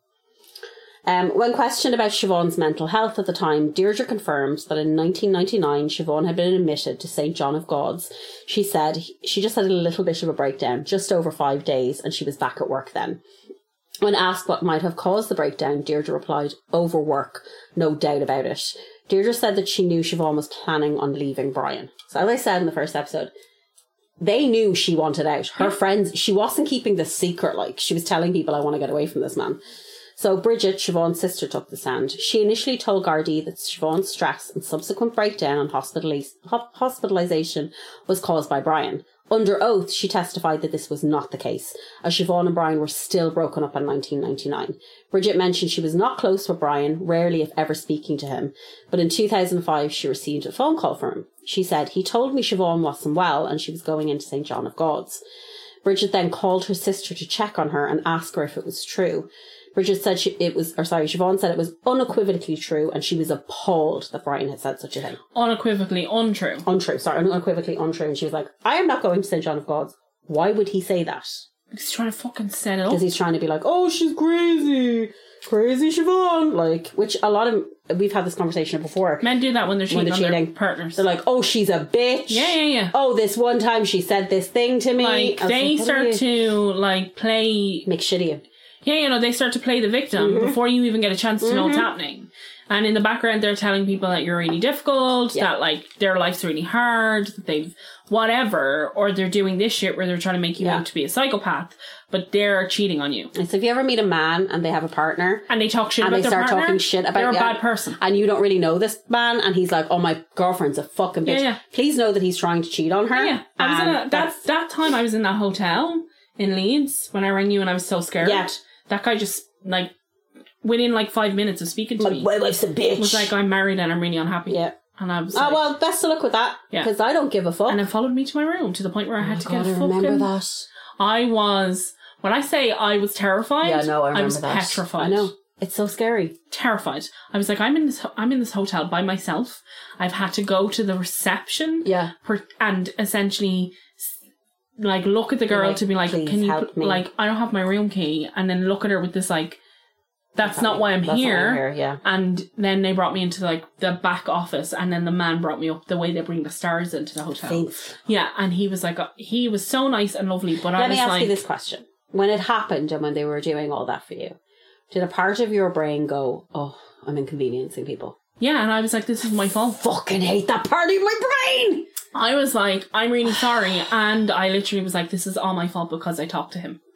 Um, when questioned about Siobhan's mental health at the time, Deirdre confirmed that in nineteen ninety-nine, Siobhan had been admitted to Saint John of God's. She said she just had a little bit of a breakdown, just over five days, and she was back at work then. When asked what might have caused the breakdown, Deirdre replied, overwork, no doubt about it. Deirdre said that she knew Siobhan was planning on leaving Brian. So as I said in the first episode, they knew she wanted out. Her friends, she wasn't keeping this secret, like, she was telling people, I want to get away from this man. So Bridget, Siobhan's sister, took the stand. She initially told Gardaí that Siobhan's stress and subsequent breakdown and hospitalis- hospitalisation was caused by Brian. Under oath, she testified that this was not the case, as Siobhan and Brian were still broken up in nineteen ninety-nine. Bridget mentioned she was not close with Brian, rarely if ever speaking to him, but in two thousand five she received a phone call from him. She said, he told me Siobhan wasn't well and she was going into Saint John of God's. Bridget then called her sister to check on her and ask her if it was true. Bridget said she, it was, or sorry, Siobhan said it was unequivocally true, and she was appalled that Brian had said such a thing. Unequivocally untrue. Untrue, sorry, unequivocally untrue. And she was like, I am not going to Saint John of God's. Why would he say that? He's trying to fucking settle. Because he's trying to be like, oh, she's crazy. Crazy Siobhan. Like, which a lot of, we've had this conversation before. Men do that when they're cheating When they're on cheating. their partners. They're like, oh, she's a bitch. Yeah, yeah, yeah. Oh, this one time she said this thing to me. Like, I was they like, what are start you- to, like, play... Make shit of you. Yeah, you know, they start to play the victim Mm-hmm. before you even get a chance to know what's happening. And in the background, they're telling people that you're really difficult, Yeah. that, like, their life's really hard, that they've whatever, or they're doing this shit where they're trying to make you Yeah. out to be a psychopath, but they're cheating on you. And so if you ever meet a man and they have a partner, And they talk shit and about they their start partner, talking shit about they're a yeah, bad person. and you don't really know this man, and he's like, oh, my girlfriend's a fucking bitch. Yeah, yeah. Please know that he's trying to cheat on her. Yeah, I was in and a, that, that's- that time I was in that hotel in Leeds when I rang you and I was so scared. Yeah. That guy just, like, within like five minutes of speaking to my, me, my wife's a bitch. was like, I'm married and I'm really unhappy. yeah. And I was Oh, like, well, best of luck with that. Yeah. Because I don't give a fuck. and then followed me to my room to the point where I had oh, to God, get I fucking... remember that. I was... When I say I was terrified, Yeah, no, I remember was that. petrified. I know. It's so scary. Terrified. I was like, I'm in this ho- I'm in this hotel by myself. I've had to go to the reception Yeah. per- and essentially s- like look at the girl like, to be like, "Please can you help pl- me." like I don't have my room key, and then look at her with this like, that's That's not why I'm That's here. Why I'm here. Yeah. And then they brought me into like the back office, and then the man brought me up the way they bring the stars into the hotel. Saints. Yeah, and he was like, uh, he was so nice and lovely, but I Let was me ask like, you this question. When it happened and when they were doing all that for you, did a part of your brain go, oh, I'm inconveniencing people? yeah, and I was like, this is my fault. Fucking hate that part of my brain! I was like, I'm really sorry, and I literally was like, this is all my fault because I talked to him.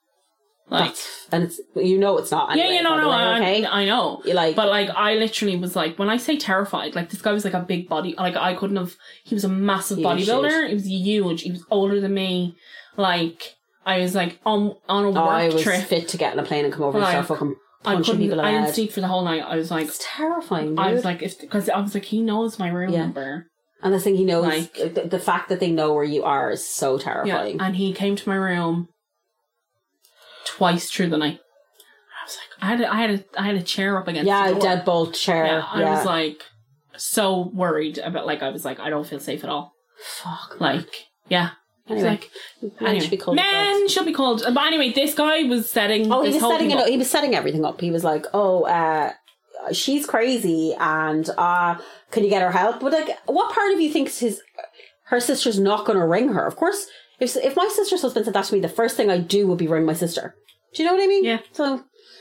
Like, That's, and it's, you know it's not. Anyway, yeah, yeah, no, by the no, way, I, okay? I know. You like- but like, I literally was like, when I say terrified, like this guy was like a big body, like I couldn't have. He was a massive Huge, bodybuilder. huge. He was huge. He was older than me. Like I was like on on a work Oh, I was trip. fit to get on a plane and come over Like, and start fucking I punching couldn't. people in I the didn't head. sleep for the whole night. I was like, It's terrifying, dude. I was like, if because I was like, he knows my room Yeah. number. And the thing he knows, Like- the, the fact that they know where you are is so terrifying. Yeah, and he came to my room twice through the night. I was like, I had a, I had a, I had a chair up against Yeah, the door. deadbolt chair. Yeah, I yeah. was like so worried about. Like, I was like, I don't feel safe at all. fuck. Like, yeah. Anyway, It's like, men anyway. should be called Men should be called. But anyway, this guy was setting. Oh, he this was whole setting thing it up. up. He was setting everything up. He was like, "Oh, uh, she's crazy, and uh, can you get her help?" But like, what part of you thinks his her sister's not going to ring her? Of course, if if my sister's husband said that to me, the first thing I'd do would be ring my sister. Do you know what I mean? Yeah. So,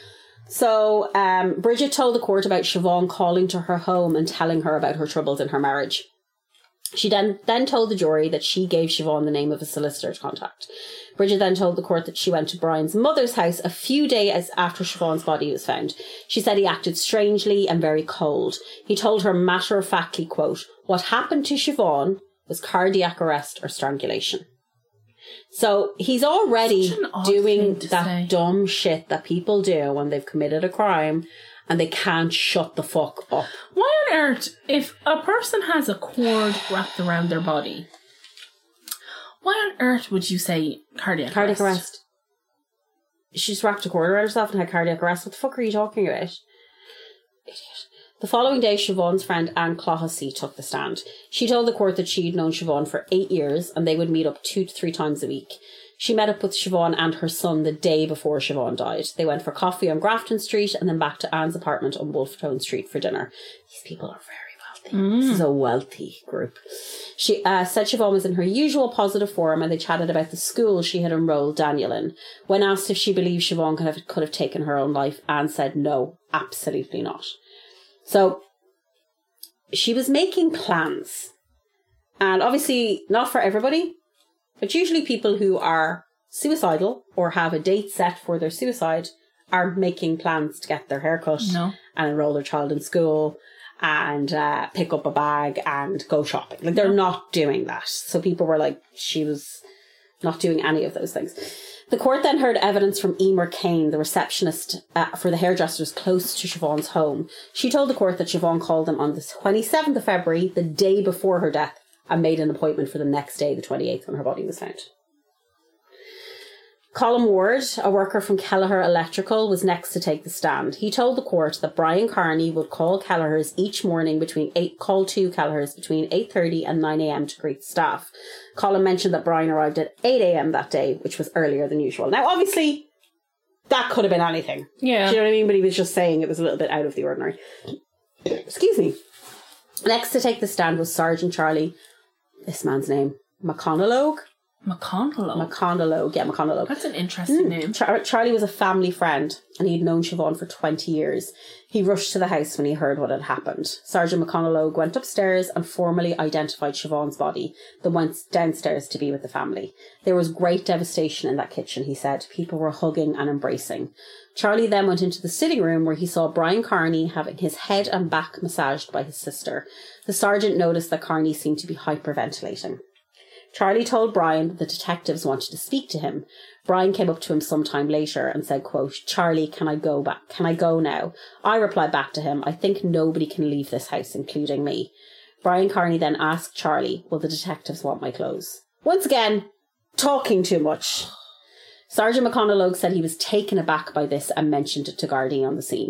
so um, Bridget told the court about Siobhan calling to her home and telling her about her troubles in her marriage. She then, then told the jury that she gave Siobhan the name of a solicitor to contact. Bridget then told the court that she went to Brian's mother's house a few days after Siobhan's body was found. She said he acted strangely and very cold. He told her matter-of-factly, quote, "What happened to Siobhan was cardiac arrest or strangulation." So he's already Such an odd doing thing to that say. dumb shit that people do when they've committed a crime and they can't shut the fuck up. Why on earth, if a person has a cord wrapped around their body, why on earth would you say cardiac, Cardiac arrest? arrest. She's wrapped a cord around herself and had cardiac arrest. What the fuck are you talking about? Idiot. The following day, Siobhan's friend Anne Clohessy took the stand. She told the court that she'd known Siobhan for eight years and they would meet up two to three times a week. She met up with Siobhan and her son the day before Siobhan died. They went for coffee on Grafton Street and then back to Anne's apartment on Wolfstone Street for dinner. These people are very wealthy. This is a wealthy group. She uh, said Siobhan was in her usual positive form and they chatted about the school she had enrolled Daniel in. When asked if she believed Siobhan could have, could have taken her own life, Anne said no, absolutely not. So she was making plans. And obviously not for everybody, but usually people who are suicidal or have a date set for their suicide are making plans to get their hair cut No. and enroll their child in school and uh, pick up a bag and go shopping. Like, they're not doing that. So people were like, she was not doing any of those things. The court then heard evidence from Emer Kane, the receptionist uh, for the hairdressers close to Siobhan's home. She told the court that Siobhan called them on the twenty-seventh of February, the day before her death, and made an appointment for the next day, the twenty-eighth, when her body was found. Colin Ward, a worker from Kelleher Electrical, was next to take the stand. He told the court that Brian Carney would call Kelleher's each morning between eight, call two Kelleher's between eight thirty and nine a.m. to greet staff. Colin mentioned that Brian arrived at eight a.m. that day, which was earlier than usual. Now, obviously, that could have been anything. Yeah. Do you know what I mean? But he was just saying it was a little bit out of the ordinary. Excuse me. Next to take the stand was Sergeant Charlie, this man's name, McConaughey. McConaughey. McConaughey, yeah, McConaughey. That's an interesting name. Char- Charlie was a family friend and he'd known Siobhan for twenty years. He rushed to the house when he heard what had happened. Sergeant McConaughey went upstairs and formally identified Siobhan's body, then went downstairs to be with the family. There was great devastation in that kitchen, he said. People were hugging and embracing. Charlie then went into the sitting room where he saw Brian Carney having his head and back massaged by his sister. The sergeant noticed that Carney seemed to be hyperventilating. Charlie told Brian that the detectives wanted to speak to him. Brian came up to him sometime later and said, quote, "Charlie, can I go back? Can I go now?" I replied back to him, "I think nobody can leave this house, including me." Brian Carney then asked Charlie, "Will the detectives want my clothes?" Once again, talking too much. Sergeant McConaughey said he was taken aback by this and mentioned it to Gardaí on the scene.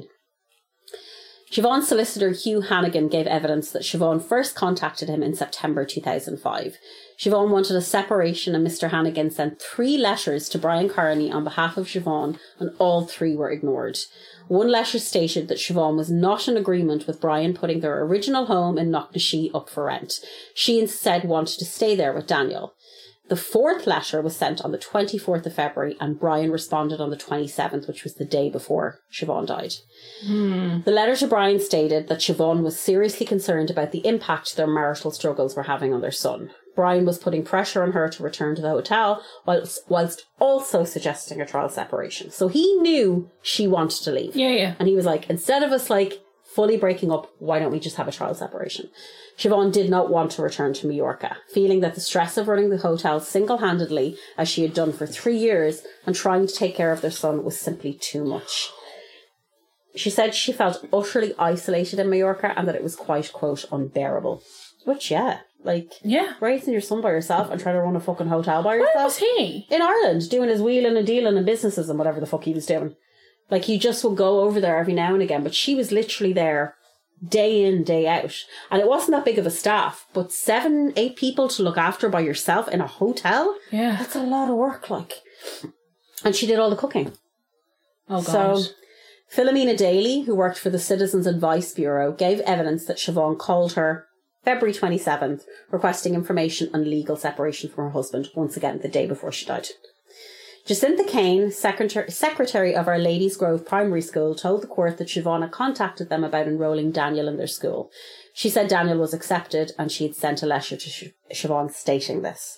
Siobhan's solicitor Hugh Hannigan gave evidence that Siobhan first contacted him in September two thousand five. Siobhan wanted a separation and Mister Hannigan sent three letters to Brian Carney on behalf of Siobhan and all three were ignored. One letter stated that Siobhan was not in agreement with Brian putting their original home in Knocknashee up for rent. She instead wanted to stay there with Daniel. The fourth letter was sent on the twenty-fourth of February and Brian responded on the twenty-seventh, which was the day before Siobhan died. Hmm. The letter to Brian stated that Siobhan was seriously concerned about the impact their marital struggles were having on their son. Brian was putting pressure on her to return to the hotel whilst, whilst also suggesting a trial separation. So he knew she wanted to leave. Yeah, yeah. And he was like, instead of us like fully breaking up, why don't we just have a trial separation? Siobhan did not want to return to Mallorca, feeling that the stress of running the hotel single-handedly, as she had done for three years, and trying to take care of their son was simply too much. She said she felt utterly isolated in Mallorca and that it was quite, quote, unbearable. Which, yeah, like, Yeah. raising your son by yourself and trying to run a fucking hotel by yourself. Where was he? In Ireland, doing his wheeling and dealing and businesses and whatever the fuck he was doing. Like, he just would go over there every now and again, but she was literally there day in, day out. And it wasn't that big of a staff, but seven, eight people to look after by yourself in a hotel? Yeah. That's a lot of work, like. And she did all the cooking. Oh, God. So, Philomena Daly, who worked for the Citizens Advice Bureau, gave evidence that Siobhan called her February twenty-seventh, requesting information on legal separation from her husband, once again, the day before she died. Jacinta Kane, secretary, secretary of Our Ladies Grove Primary School, told the court that Siobhan had contacted them about enrolling Daniel in their school. She said Daniel was accepted and she had sent a letter to Sh- Siobhan stating this.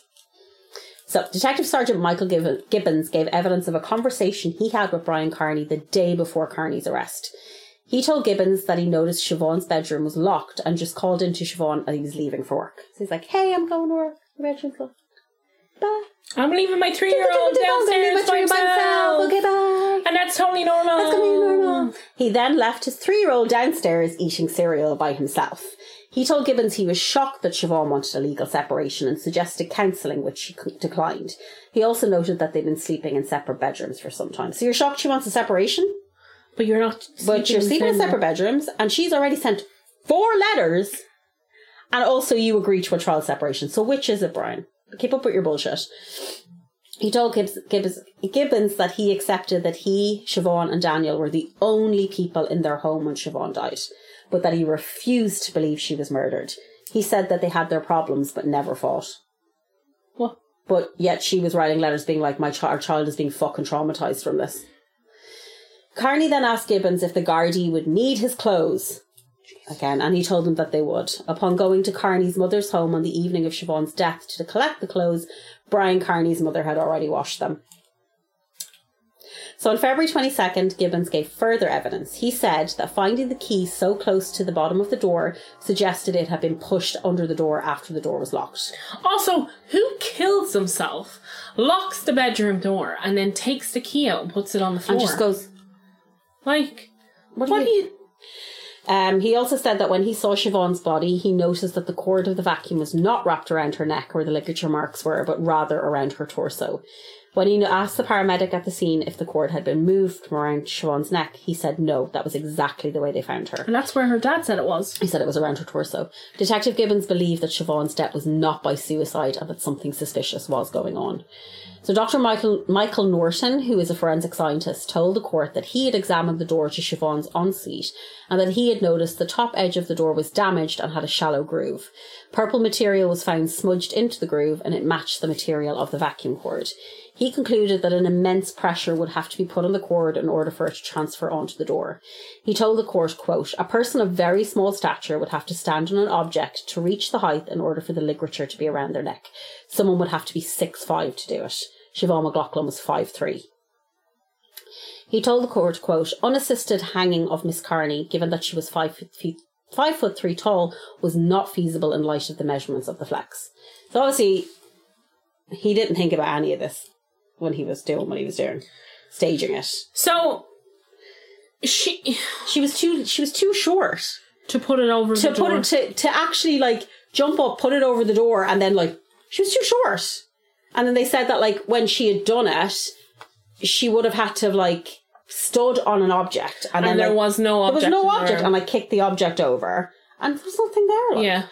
So, Detective Sergeant Michael Gibbons gave evidence of a conversation he had with Brian Carney the day before Carney's arrest. He told Gibbons that he noticed Siobhan's bedroom was locked and just called into Siobhan and he was leaving for work. So he's like, hey, I'm going to work. The bedroom's locked. Bye. I'm leaving my three-year-old downstairs by himself. Okay, bye. And that's totally normal. That's completely normal. He then left his three-year-old downstairs eating cereal by himself. He told Gibbons he was shocked that Siobhan wanted a legal separation and suggested counselling, which she declined. He also noted that they'd been sleeping in separate bedrooms for some time. So you're shocked she wants a separation? But you're not. But you're sleeping in separate bedrooms, and she's already sent four letters, and also you agree to a trial separation. So which is it, Brian? Keep up with your bullshit. He told Gibbs, Gibbs, Gibbons that he accepted that he, Siobhan and Daniel were the only people in their home when Siobhan died, but that he refused to believe she was murdered. He said that they had their problems but never fought. What? But yet she was writing letters being like, my ch- our child is being fucking traumatised from this. Carney then asked Gibbons if the Gardaí would need his clothes again, and he told them that they would. Upon going to Carney's mother's home on the evening of Siobhan's death to collect the clothes, Brian Carney's mother had already washed them. So on February twenty-second, Gibbons gave further evidence. He said that finding the key so close to the bottom of the door suggested it had been pushed under the door after the door was locked. Also, who kills himself, locks the bedroom door, and then takes the key out and puts it on the floor? And just goes... Like, what, what do you... Um, he also said that when he saw Siobhan's body, he noticed that the cord of the vacuum was not wrapped around her neck where the ligature marks were, but rather around her torso. When he asked the paramedic at the scene if the cord had been moved from around Siobhan's neck, he said no, that was exactly the way they found her. And that's where her dad said it was. He said it was around her torso. Detective Gibbons believed that Siobhan's death was not by suicide and that something suspicious was going on. So Doctor Michael Michael Norton, who is a forensic scientist, told the court that he had examined the door to Siobhan's ensuite and that he had noticed the top edge of the door was damaged and had a shallow groove. Purple material was found smudged into the groove and it matched the material of the vacuum cord. He concluded that an immense pressure would have to be put on the cord in order for it to transfer onto the door. He told the court, quote, a person of very small stature would have to stand on an object to reach the height in order for the ligature to be around their neck. Someone would have to be six foot five to do it. Siobhan McLaughlin was five foot three. He told the court, quote, unassisted hanging of Miss Carney, given that she was five feet, five foot three tall, was not feasible in light of the measurements of the flex. So obviously, he didn't think about any of this when he was doing what he was doing, staging it. So she she was too she was too short to put it over to the put door. it to to actually like jump up, put it over the door, and then like she was too short. And then they said that like when she had done it, she would have had to have like stood on an object, and, and then there like, was no object. There was no object, there. and like kicked the object over, and there was nothing there. Like. Yeah.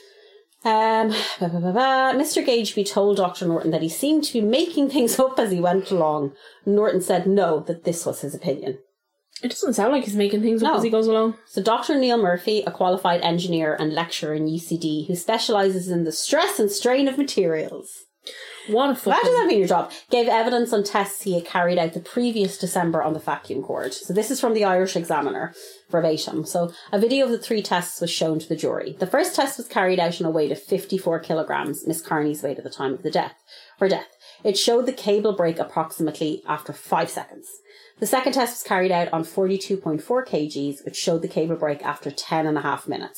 Um, blah, blah, blah, blah. Mister Gageby told Doctor Norton that he seemed to be making things up as he went along. Norton said no, that this was his opinion. It doesn't sound like he's making things up No. as he goes along. So Doctor Neil Murphy, a qualified engineer and lecturer in U C D who specialises in the stress and strain of materials. What a fucking... Imagine that being your job. Gave evidence on tests he had carried out the previous December on the vacuum cord. So this is from the Irish Examiner, verbatim. So a video of the three tests was shown to the jury. The first test was carried out on a weight of fifty-four kilograms, Miss Carney's weight at the time of the death. Her death. It showed the cable break approximately after five seconds. The second test was carried out on forty-two point four kilograms, which showed the cable break after ten and a half minutes.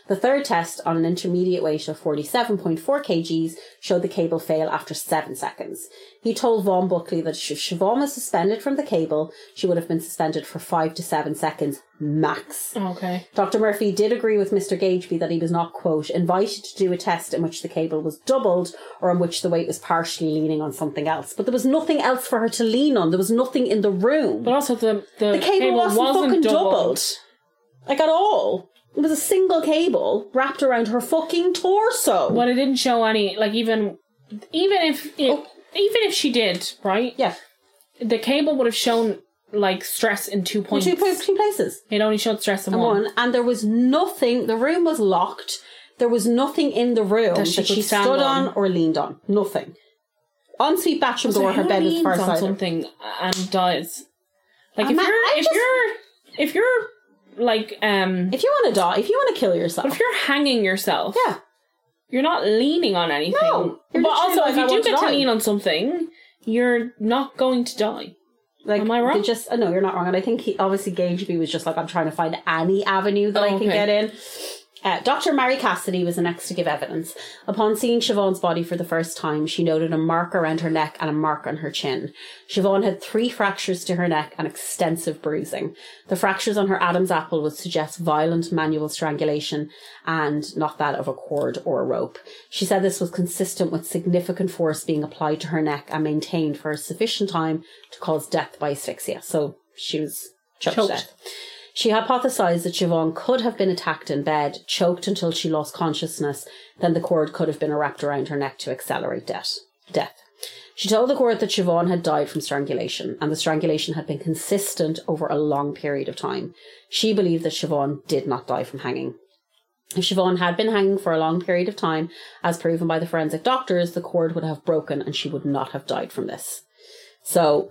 The third test on an intermediate weight of forty-seven point four kilograms showed the cable fail after seven seconds. He told Vaughan Buckley that if Siobhan was suspended from the cable, she would have been suspended for five to seven seconds max. Okay. Doctor Murphy did agree with Mister Gageby that he was not, quote, invited to do a test in which the cable was doubled or in which the weight was partially leaning on something else. But there was nothing else for her to lean on. There was nothing in the room. But also the, the, the cable, cable wasn't, wasn't fucking doubled. doubled. Like at all. It was a single cable wrapped around her fucking torso. But it didn't show any, like even, even if, it, oh. even if she did, right? Yeah. The cable would have shown like stress in two points. In two, two places. It only showed stress in and one. one. And there was nothing, the room was locked. There was nothing in the room that she, that she stood on. on or leaned on. Nothing. Ensuite bathroom door, her bed was far side. Something and dies. Like I'm if not, you're, if just, you're, if you're, like, um... If you want to die, if you want to kill yourself... If you're hanging yourself... Yeah. You're not leaning on anything. No. But also, like, if you I do get to, to lean on something, you're not going to die. Like, am I wrong? Just, uh, no, you're not wrong. And I think he, obviously Gageby was just like, I'm trying to find any avenue that oh, I can okay. get in. Uh, Doctor Mary Cassidy was the next to give evidence. Upon seeing Siobhan's body for the first time, she noted a mark around her neck and a mark on her chin. Siobhan had three fractures to her neck and extensive bruising. The fractures on her Adam's apple would suggest violent manual strangulation and not that of a cord or a rope. She said this was consistent with significant force being applied to her neck and maintained for a sufficient time to cause death by asphyxia. So she was choked, choked. to death. She hypothesised that Siobhan could have been attacked in bed, choked until she lost consciousness, then the cord could have been wrapped around her neck to accelerate death. death. She told the court that Siobhan had died from strangulation, and the strangulation had been consistent over a long period of time. She believed that Siobhan did not die from hanging. If Siobhan had been hanging for a long period of time, as proven by the forensic doctors, the cord would have broken and she would not have died from this. So...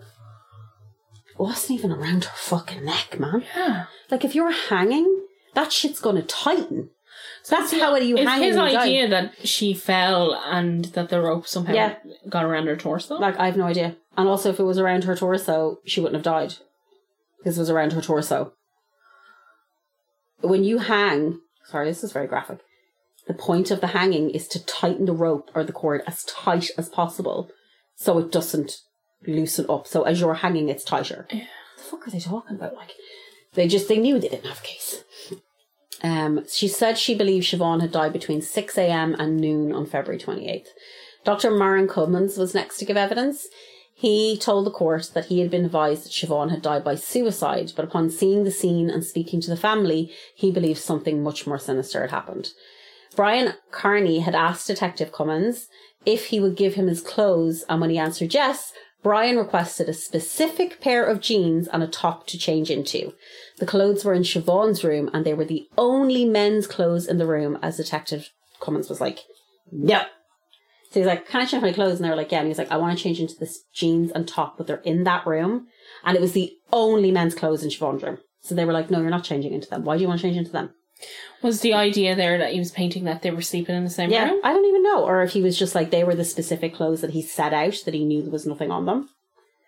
it wasn't even around her fucking neck, man. Yeah. Like, if you're hanging, that shit's going to tighten. So that's how you it's hang. It's his idea die. that she fell and that the rope somehow yeah. got around her torso. Like, I have no idea. And also, if it was around her torso, she wouldn't have died. Because it was around her torso. When you hang... Sorry, this is very graphic. The point of the hanging is to tighten the rope or the cord as tight as possible so it doesn't loosen up. So as you're hanging, it's tighter. Yeah. What the fuck are they talking about? Like, they just, they knew they didn't have a case. Um, she said she believed Siobhan had died between six a.m. and noon on February twenty-eighth. Doctor Marin Cummins was next to give evidence. He told the court that he had been advised that Siobhan had died by suicide, but upon seeing the scene and speaking to the family, he believed something much more sinister had happened. Brian Carney had asked Detective Cummins if he would give him his clothes, and when he answered yes, Brian requested a specific pair of jeans and a top to change into. The clothes were in Siobhan's room, and they were the only men's clothes in the room, as Detective Cummins was like, no. So he's like, can I change my clothes? And they were like, yeah. And he's like, I want to change into this jeans and top, but they're in that room. And it was the only men's clothes in Siobhan's room. So they were like, no, you're not changing into them. Why do you want to change into them? Was the idea there that he was painting that they were sleeping in the same yeah, room? I don't even know. Or if he was just like, they were the specific clothes that he set out, that he knew there was nothing on them.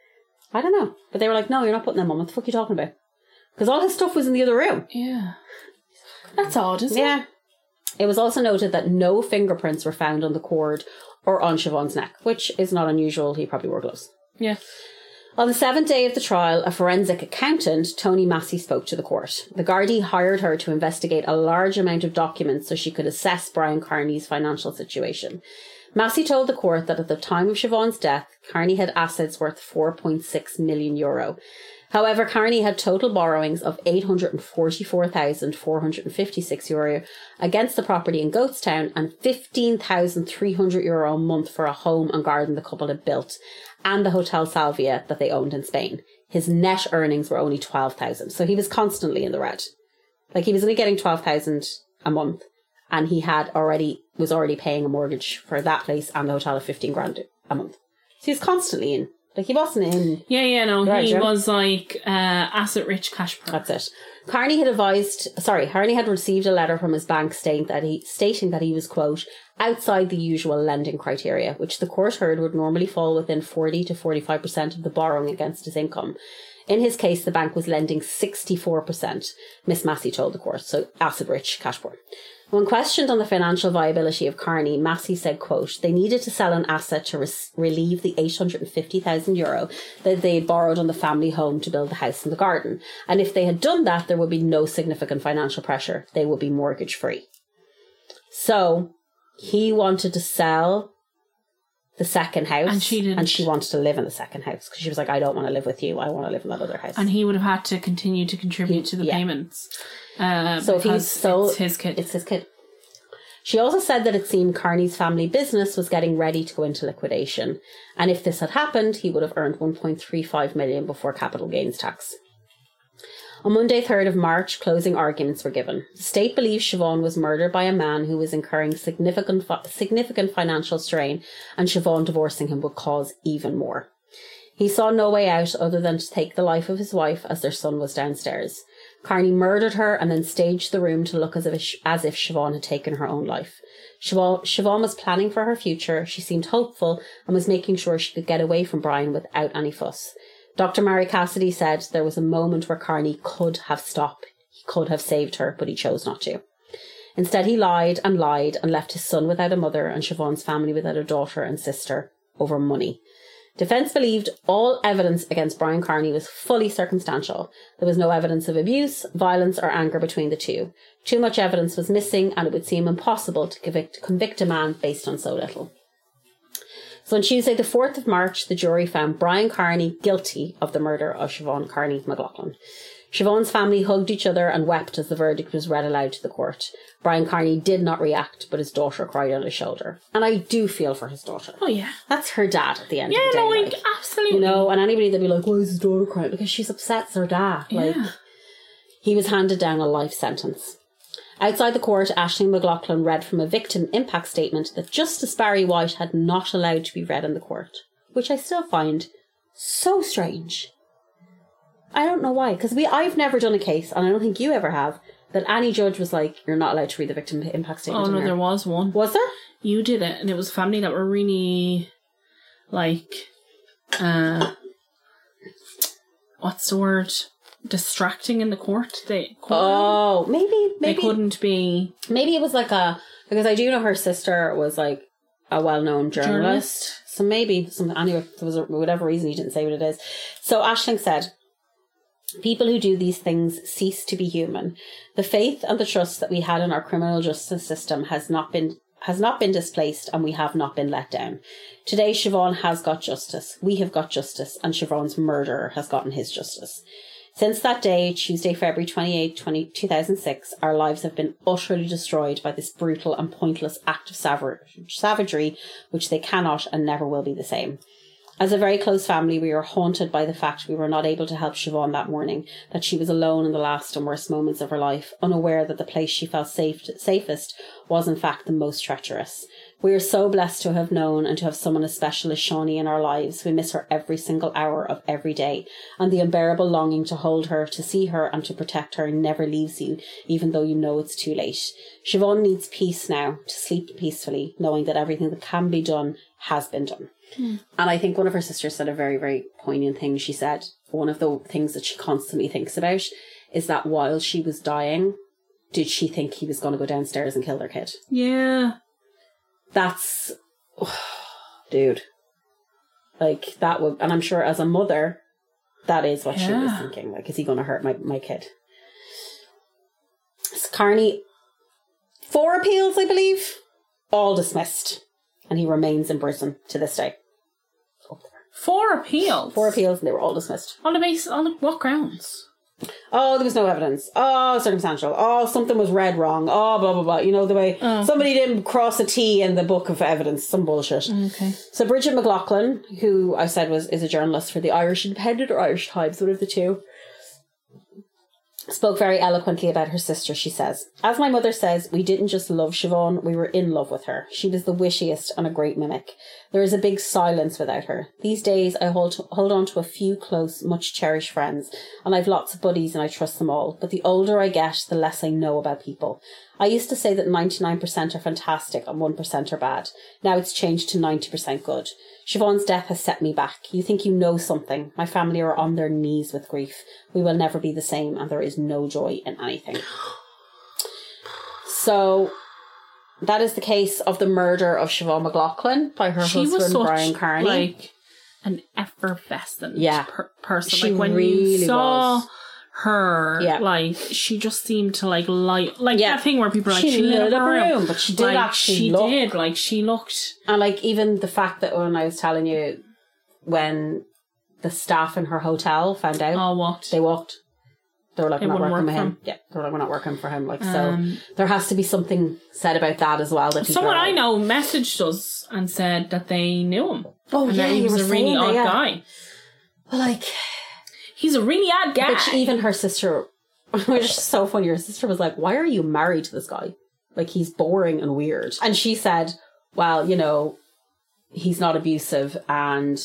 I don't know. But they were like, no, you're not putting them on. What the fuck are you talking about? Because all his stuff was in the other room. Yeah. That's odd, isn't yeah. it? It was also noted that no fingerprints were found on the cord or on Siobhan's neck, which is not unusual. He probably wore gloves. Yeah. On the seventh day of the trial, a forensic accountant, Tony Massey, spoke to the court. The Gardaí hired her to investigate a large amount of documents so she could assess Brian Carney's financial situation. Massey told the court that at the time of Siobhan's death, Carney had assets worth four point six million euro. However, Carney had total borrowings of eight hundred forty-four thousand four hundred fifty-six euro against the property in Goatstown and fifteen thousand three hundred euro a month for a home and garden the couple had built and the Hotel Salvia that they owned in Spain. His net earnings were only twelve thousand, so he was constantly in the red. Like, he was only getting twelve thousand a month, and he had already was already paying a mortgage for that place and the hotel of fifteen grand a month. So he was constantly in. Like, he wasn't in... Yeah, yeah, no, right, he Jim? was like uh, asset-rich cash poor. That's it. Carney had advised... Sorry, Carney had received a letter from his bank stating that he, stating that he was, quote, outside the usual lending criteria, which the court heard would normally fall within forty to forty-five percent of the borrowing against his income. In his case, the bank was lending sixty-four percent, Miss Massey told the court, so acid-rich cash poor. When questioned on the financial viability of Carney, Massey said, quote, they needed to sell an asset to res- relieve the eight hundred fifty thousand euro that they had borrowed on the family home to build the house and the garden. And if they had done that, there would be no significant financial pressure. They would be mortgage free. So he wanted to sell the second house, and she didn't. And she wanted to live in the second house because she was like, I don't want to live with you. I want to live in that other house. And he would have had to continue to contribute He- to the yeah. payments. Uh, So if he's because so it's his kid. It's his kid. She also said that it seemed Carney's family business was getting ready to go into liquidation, and if this had happened, he would have earned one point three five million before capital gains tax. On Monday, third of March, closing arguments were given. The state believes Siobhan was murdered by a man who was incurring significant fi- significant financial strain, and Siobhan divorcing him would cause even more. He saw no way out other than to take the life of his wife as their son was downstairs. Carney murdered her and then staged the room to look as if as if Siobhan had taken her own life. Siobhan, Siobhan was planning for her future. She seemed hopeful and was making sure she could get away from Brian without any fuss. Doctor Mary Cassidy said there was a moment where Carney could have stopped. He could have saved her, but he chose not to. Instead, he lied and lied and left his son without a mother and Siobhan's family without a daughter and sister over money. Defence believed all evidence against Brian Carney was fully circumstantial. There was no evidence of abuse, violence or anger between the two. Too much evidence was missing and it would seem impossible to convict, convict a man based on so little. So on Tuesday the fourth of March, the jury found Brian Carney guilty of the murder of Siobhan Carney McLaughlin. Siobhan's family hugged each other and wept as the verdict was read aloud to the court. Brian Carney did not react, but his daughter cried on his shoulder. And I do feel for his daughter. Oh, yeah. That's her dad at the end Yeah, of the day. no, like, like, absolutely. You know, and anybody that'd be like, why is his daughter crying? Because she's upset it's her dad. Like, Yeah. he was handed down a life sentence. Outside the court, Aisling McLaughlin read from a victim impact statement that Justice Barry White had not allowed to be read in the court, which I still find so strange. I don't know why, because we I've never done a case, and I don't think you ever have, that any judge was like, you're not allowed to read the victim impact statement. Oh, in no, here. there was one. Was there? You did it, and it was a family that were really, like, uh, what's the word? Distracting in the court. They Oh, maybe, maybe. they couldn't be Maybe it was like a, because I do know her sister was like a well-known journalist. Journalist. So maybe, some anyway, there was a, whatever reason he didn't say what it is. So Aisling said, people who do these things cease to be human. The faith and the trust that we had in our criminal justice system has not been has not been displaced, and we have not been let down. Today, Siobhan has got justice. We have got justice, and Siobhan's murderer has gotten his justice. Since that day, Tuesday, February twenty-eighth, two thousand six, our lives have been utterly destroyed by this brutal and pointless act of sav- savagery, which they cannot and never will be the same. As a very close family, we are haunted by the fact we were not able to help Siobhan that morning, that she was alone in the last and worst moments of her life, unaware that the place she felt safe, safest was in fact the most treacherous. We are so blessed to have known and to have someone as special as Shawnee in our lives. We miss her every single hour of every day, and the unbearable longing to hold her, to see her and to protect her never leaves you, even though you know it's too late. Siobhan needs peace now, to sleep peacefully, knowing that everything that can be done has been done. Mm. And I think one of her sisters said a very, very poignant thing. She said one of the things that she constantly thinks about is that while she was dying, did she think he was going to go downstairs and kill their kid? Yeah. That's, oh, dude. Like, that would, and I'm sure as a mother, that is what yeah. she was thinking. Like, is he going to hurt my, my kid? So Carney, four appeals, I believe, all dismissed. And he remains in prison to this day. Four appeals? Four appeals, and they were all dismissed. On the basis, on what grounds? Oh, there was no evidence. Oh, circumstantial. Oh, something was read wrong. Oh, blah, blah, blah. You know, the way oh. somebody didn't cross a T in the book of evidence. Some bullshit. Okay. So Bridget McLaughlin, who I said was is a journalist for the Irish Independent or Irish Times, one of the two, spoke very eloquently about her sister, she says. As my mother says, we didn't just love Siobhan, we were in love with her. She was the wittiest and a great mimic. There is a big silence without her. These days, I hold, hold on to a few close, much cherished friends, and I've lots of buddies and I trust them all. But the older I get, the less I know about people. I used to say that ninety-nine percent are fantastic and one percent are bad. Now it's changed to ninety percent good. Siobhan's death has set me back. You think you know something. My family are on their knees with grief. We will never be the same, and there is no joy in anything. So, that is the case of the murder of Siobhan McLaughlin by her she husband, was such, Brian Carney. Like an effervescent yeah. per- person. She like when really you saw was. her, yeah. like she just seemed to like light, like yeah. that thing where people are like, she, she lit up a room. room, but she did like, actually she look. did, like she looked, and like even the fact that when I was telling you, when the staff in her hotel found out, all walked. they walked. They were like, They we're not wouldn't working work with him. for him. Yeah, they were like, we're not working for him. Like, Um, so there has to be something said about that as well. That people Someone are I like, know messaged us and said that they knew him. Oh and yeah, that he you was were a really saying odd that, yeah. guy. But like, He's a really odd guy. which even her sister, which is so funny. Her sister was like, "Why are you married to this guy? Like, he's boring and weird." And she said, "Well, you know, he's not abusive, and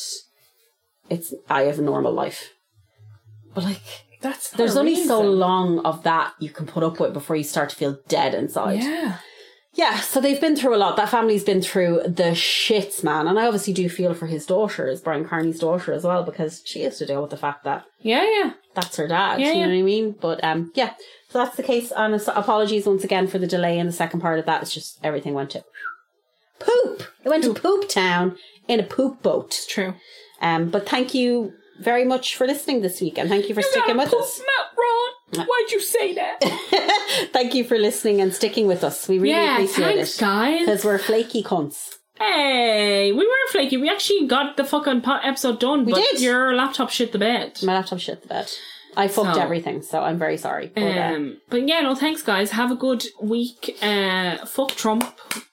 it's I have a normal life." But like, That's there's only so reason. long of that you can put up with before you start to feel dead inside. Yeah. Yeah, so they've been through a lot. That family's been through the shits, man. And I obviously do feel for his daughter, as Brian Carney's daughter as well, because she has to deal with the fact that Yeah, yeah. that's her dad. Yeah, you yeah. know what I mean? But um, yeah, so that's the case. And so apologies once again for the delay in the second part of that. It's just everything went to poop. It went to Poop Town in a poop boat. It's true. Um, but thank you very much for listening this week, and thank you for You sticking got with a poop us. map, Ron. Why'd you say that? Thank you for listening and sticking with us. We really Yeah, appreciate thanks, it. guys. Because we're flaky cunts. Hey, we weren't flaky. We actually got the fucking po- episode done. We but did. Your laptop shit the bed. My laptop shit the bed. I fucked So- everything, so I'm very sorry. But, uh, Um, but yeah, no, thanks, guys. Have a good week. Uh, fuck Trump.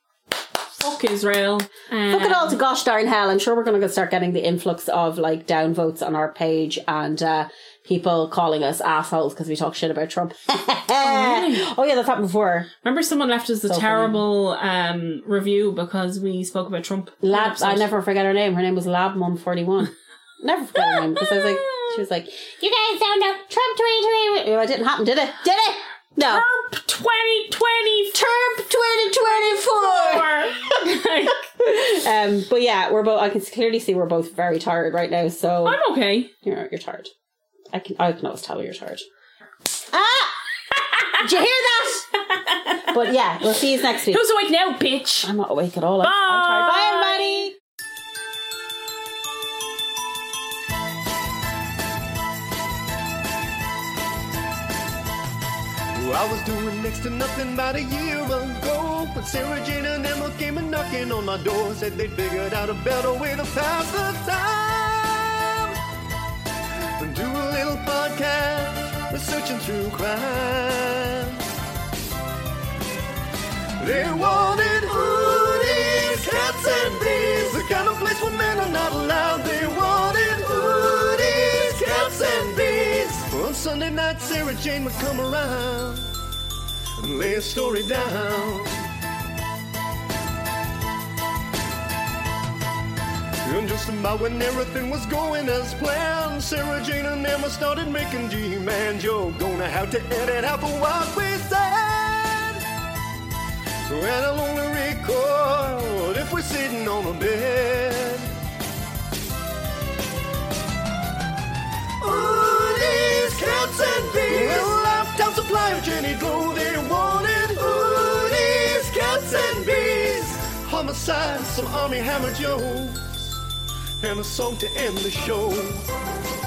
Fuck Israel. Um, fuck it all to gosh darn hell. I'm sure we're going to start getting the influx of like downvotes on our page and uh, people calling us assholes because we talk shit about Trump. oh, really? Oh yeah, that's happened before. Remember, someone left us a So funny. terrible um, review because we spoke about Trump. Lab, Episode. I never forget her name. Her name was Lab Mum forty-one. Never forget her name because I was like, she was like, you guys don't know Trump twenty twenty. Oh, it didn't happen, did it? Did it? No. Trump twenty twenty Trump twenty twenty-four. um, but yeah, we're both. I can clearly see we're both very tired right now. So I'm okay. you're you're tired. I can I can always tell you're tired. Ah! Did you hear that? But yeah, we'll see you next week. Who's awake now, bitch? I'm not awake at all. I'm, I'm tired. Bye, everybody. I was doing next to nothing about a year ago, but Sarah Jane and Emma came a knocking on my door, said they'd figured out a better way to pass the time. And do a little podcast, researching through crime. They wanted hoodies, cats and bees, the kind of place where men are not allowed. They wanted hoodies, cats and bees. On Sunday night, Sarah Jane would come around and lay a story down. And just about when everything was going as planned, Sarah Jane and Emma started making demands. You're gonna have to edit out the what we said, and I'll only record if we're sitting on a bed. Hoodies, cats and bees, well, lifetime supply of Jenny Glow. They wanted hoodies, cats and bees, homicide, some Army Hammer Jones, and a song to end the show.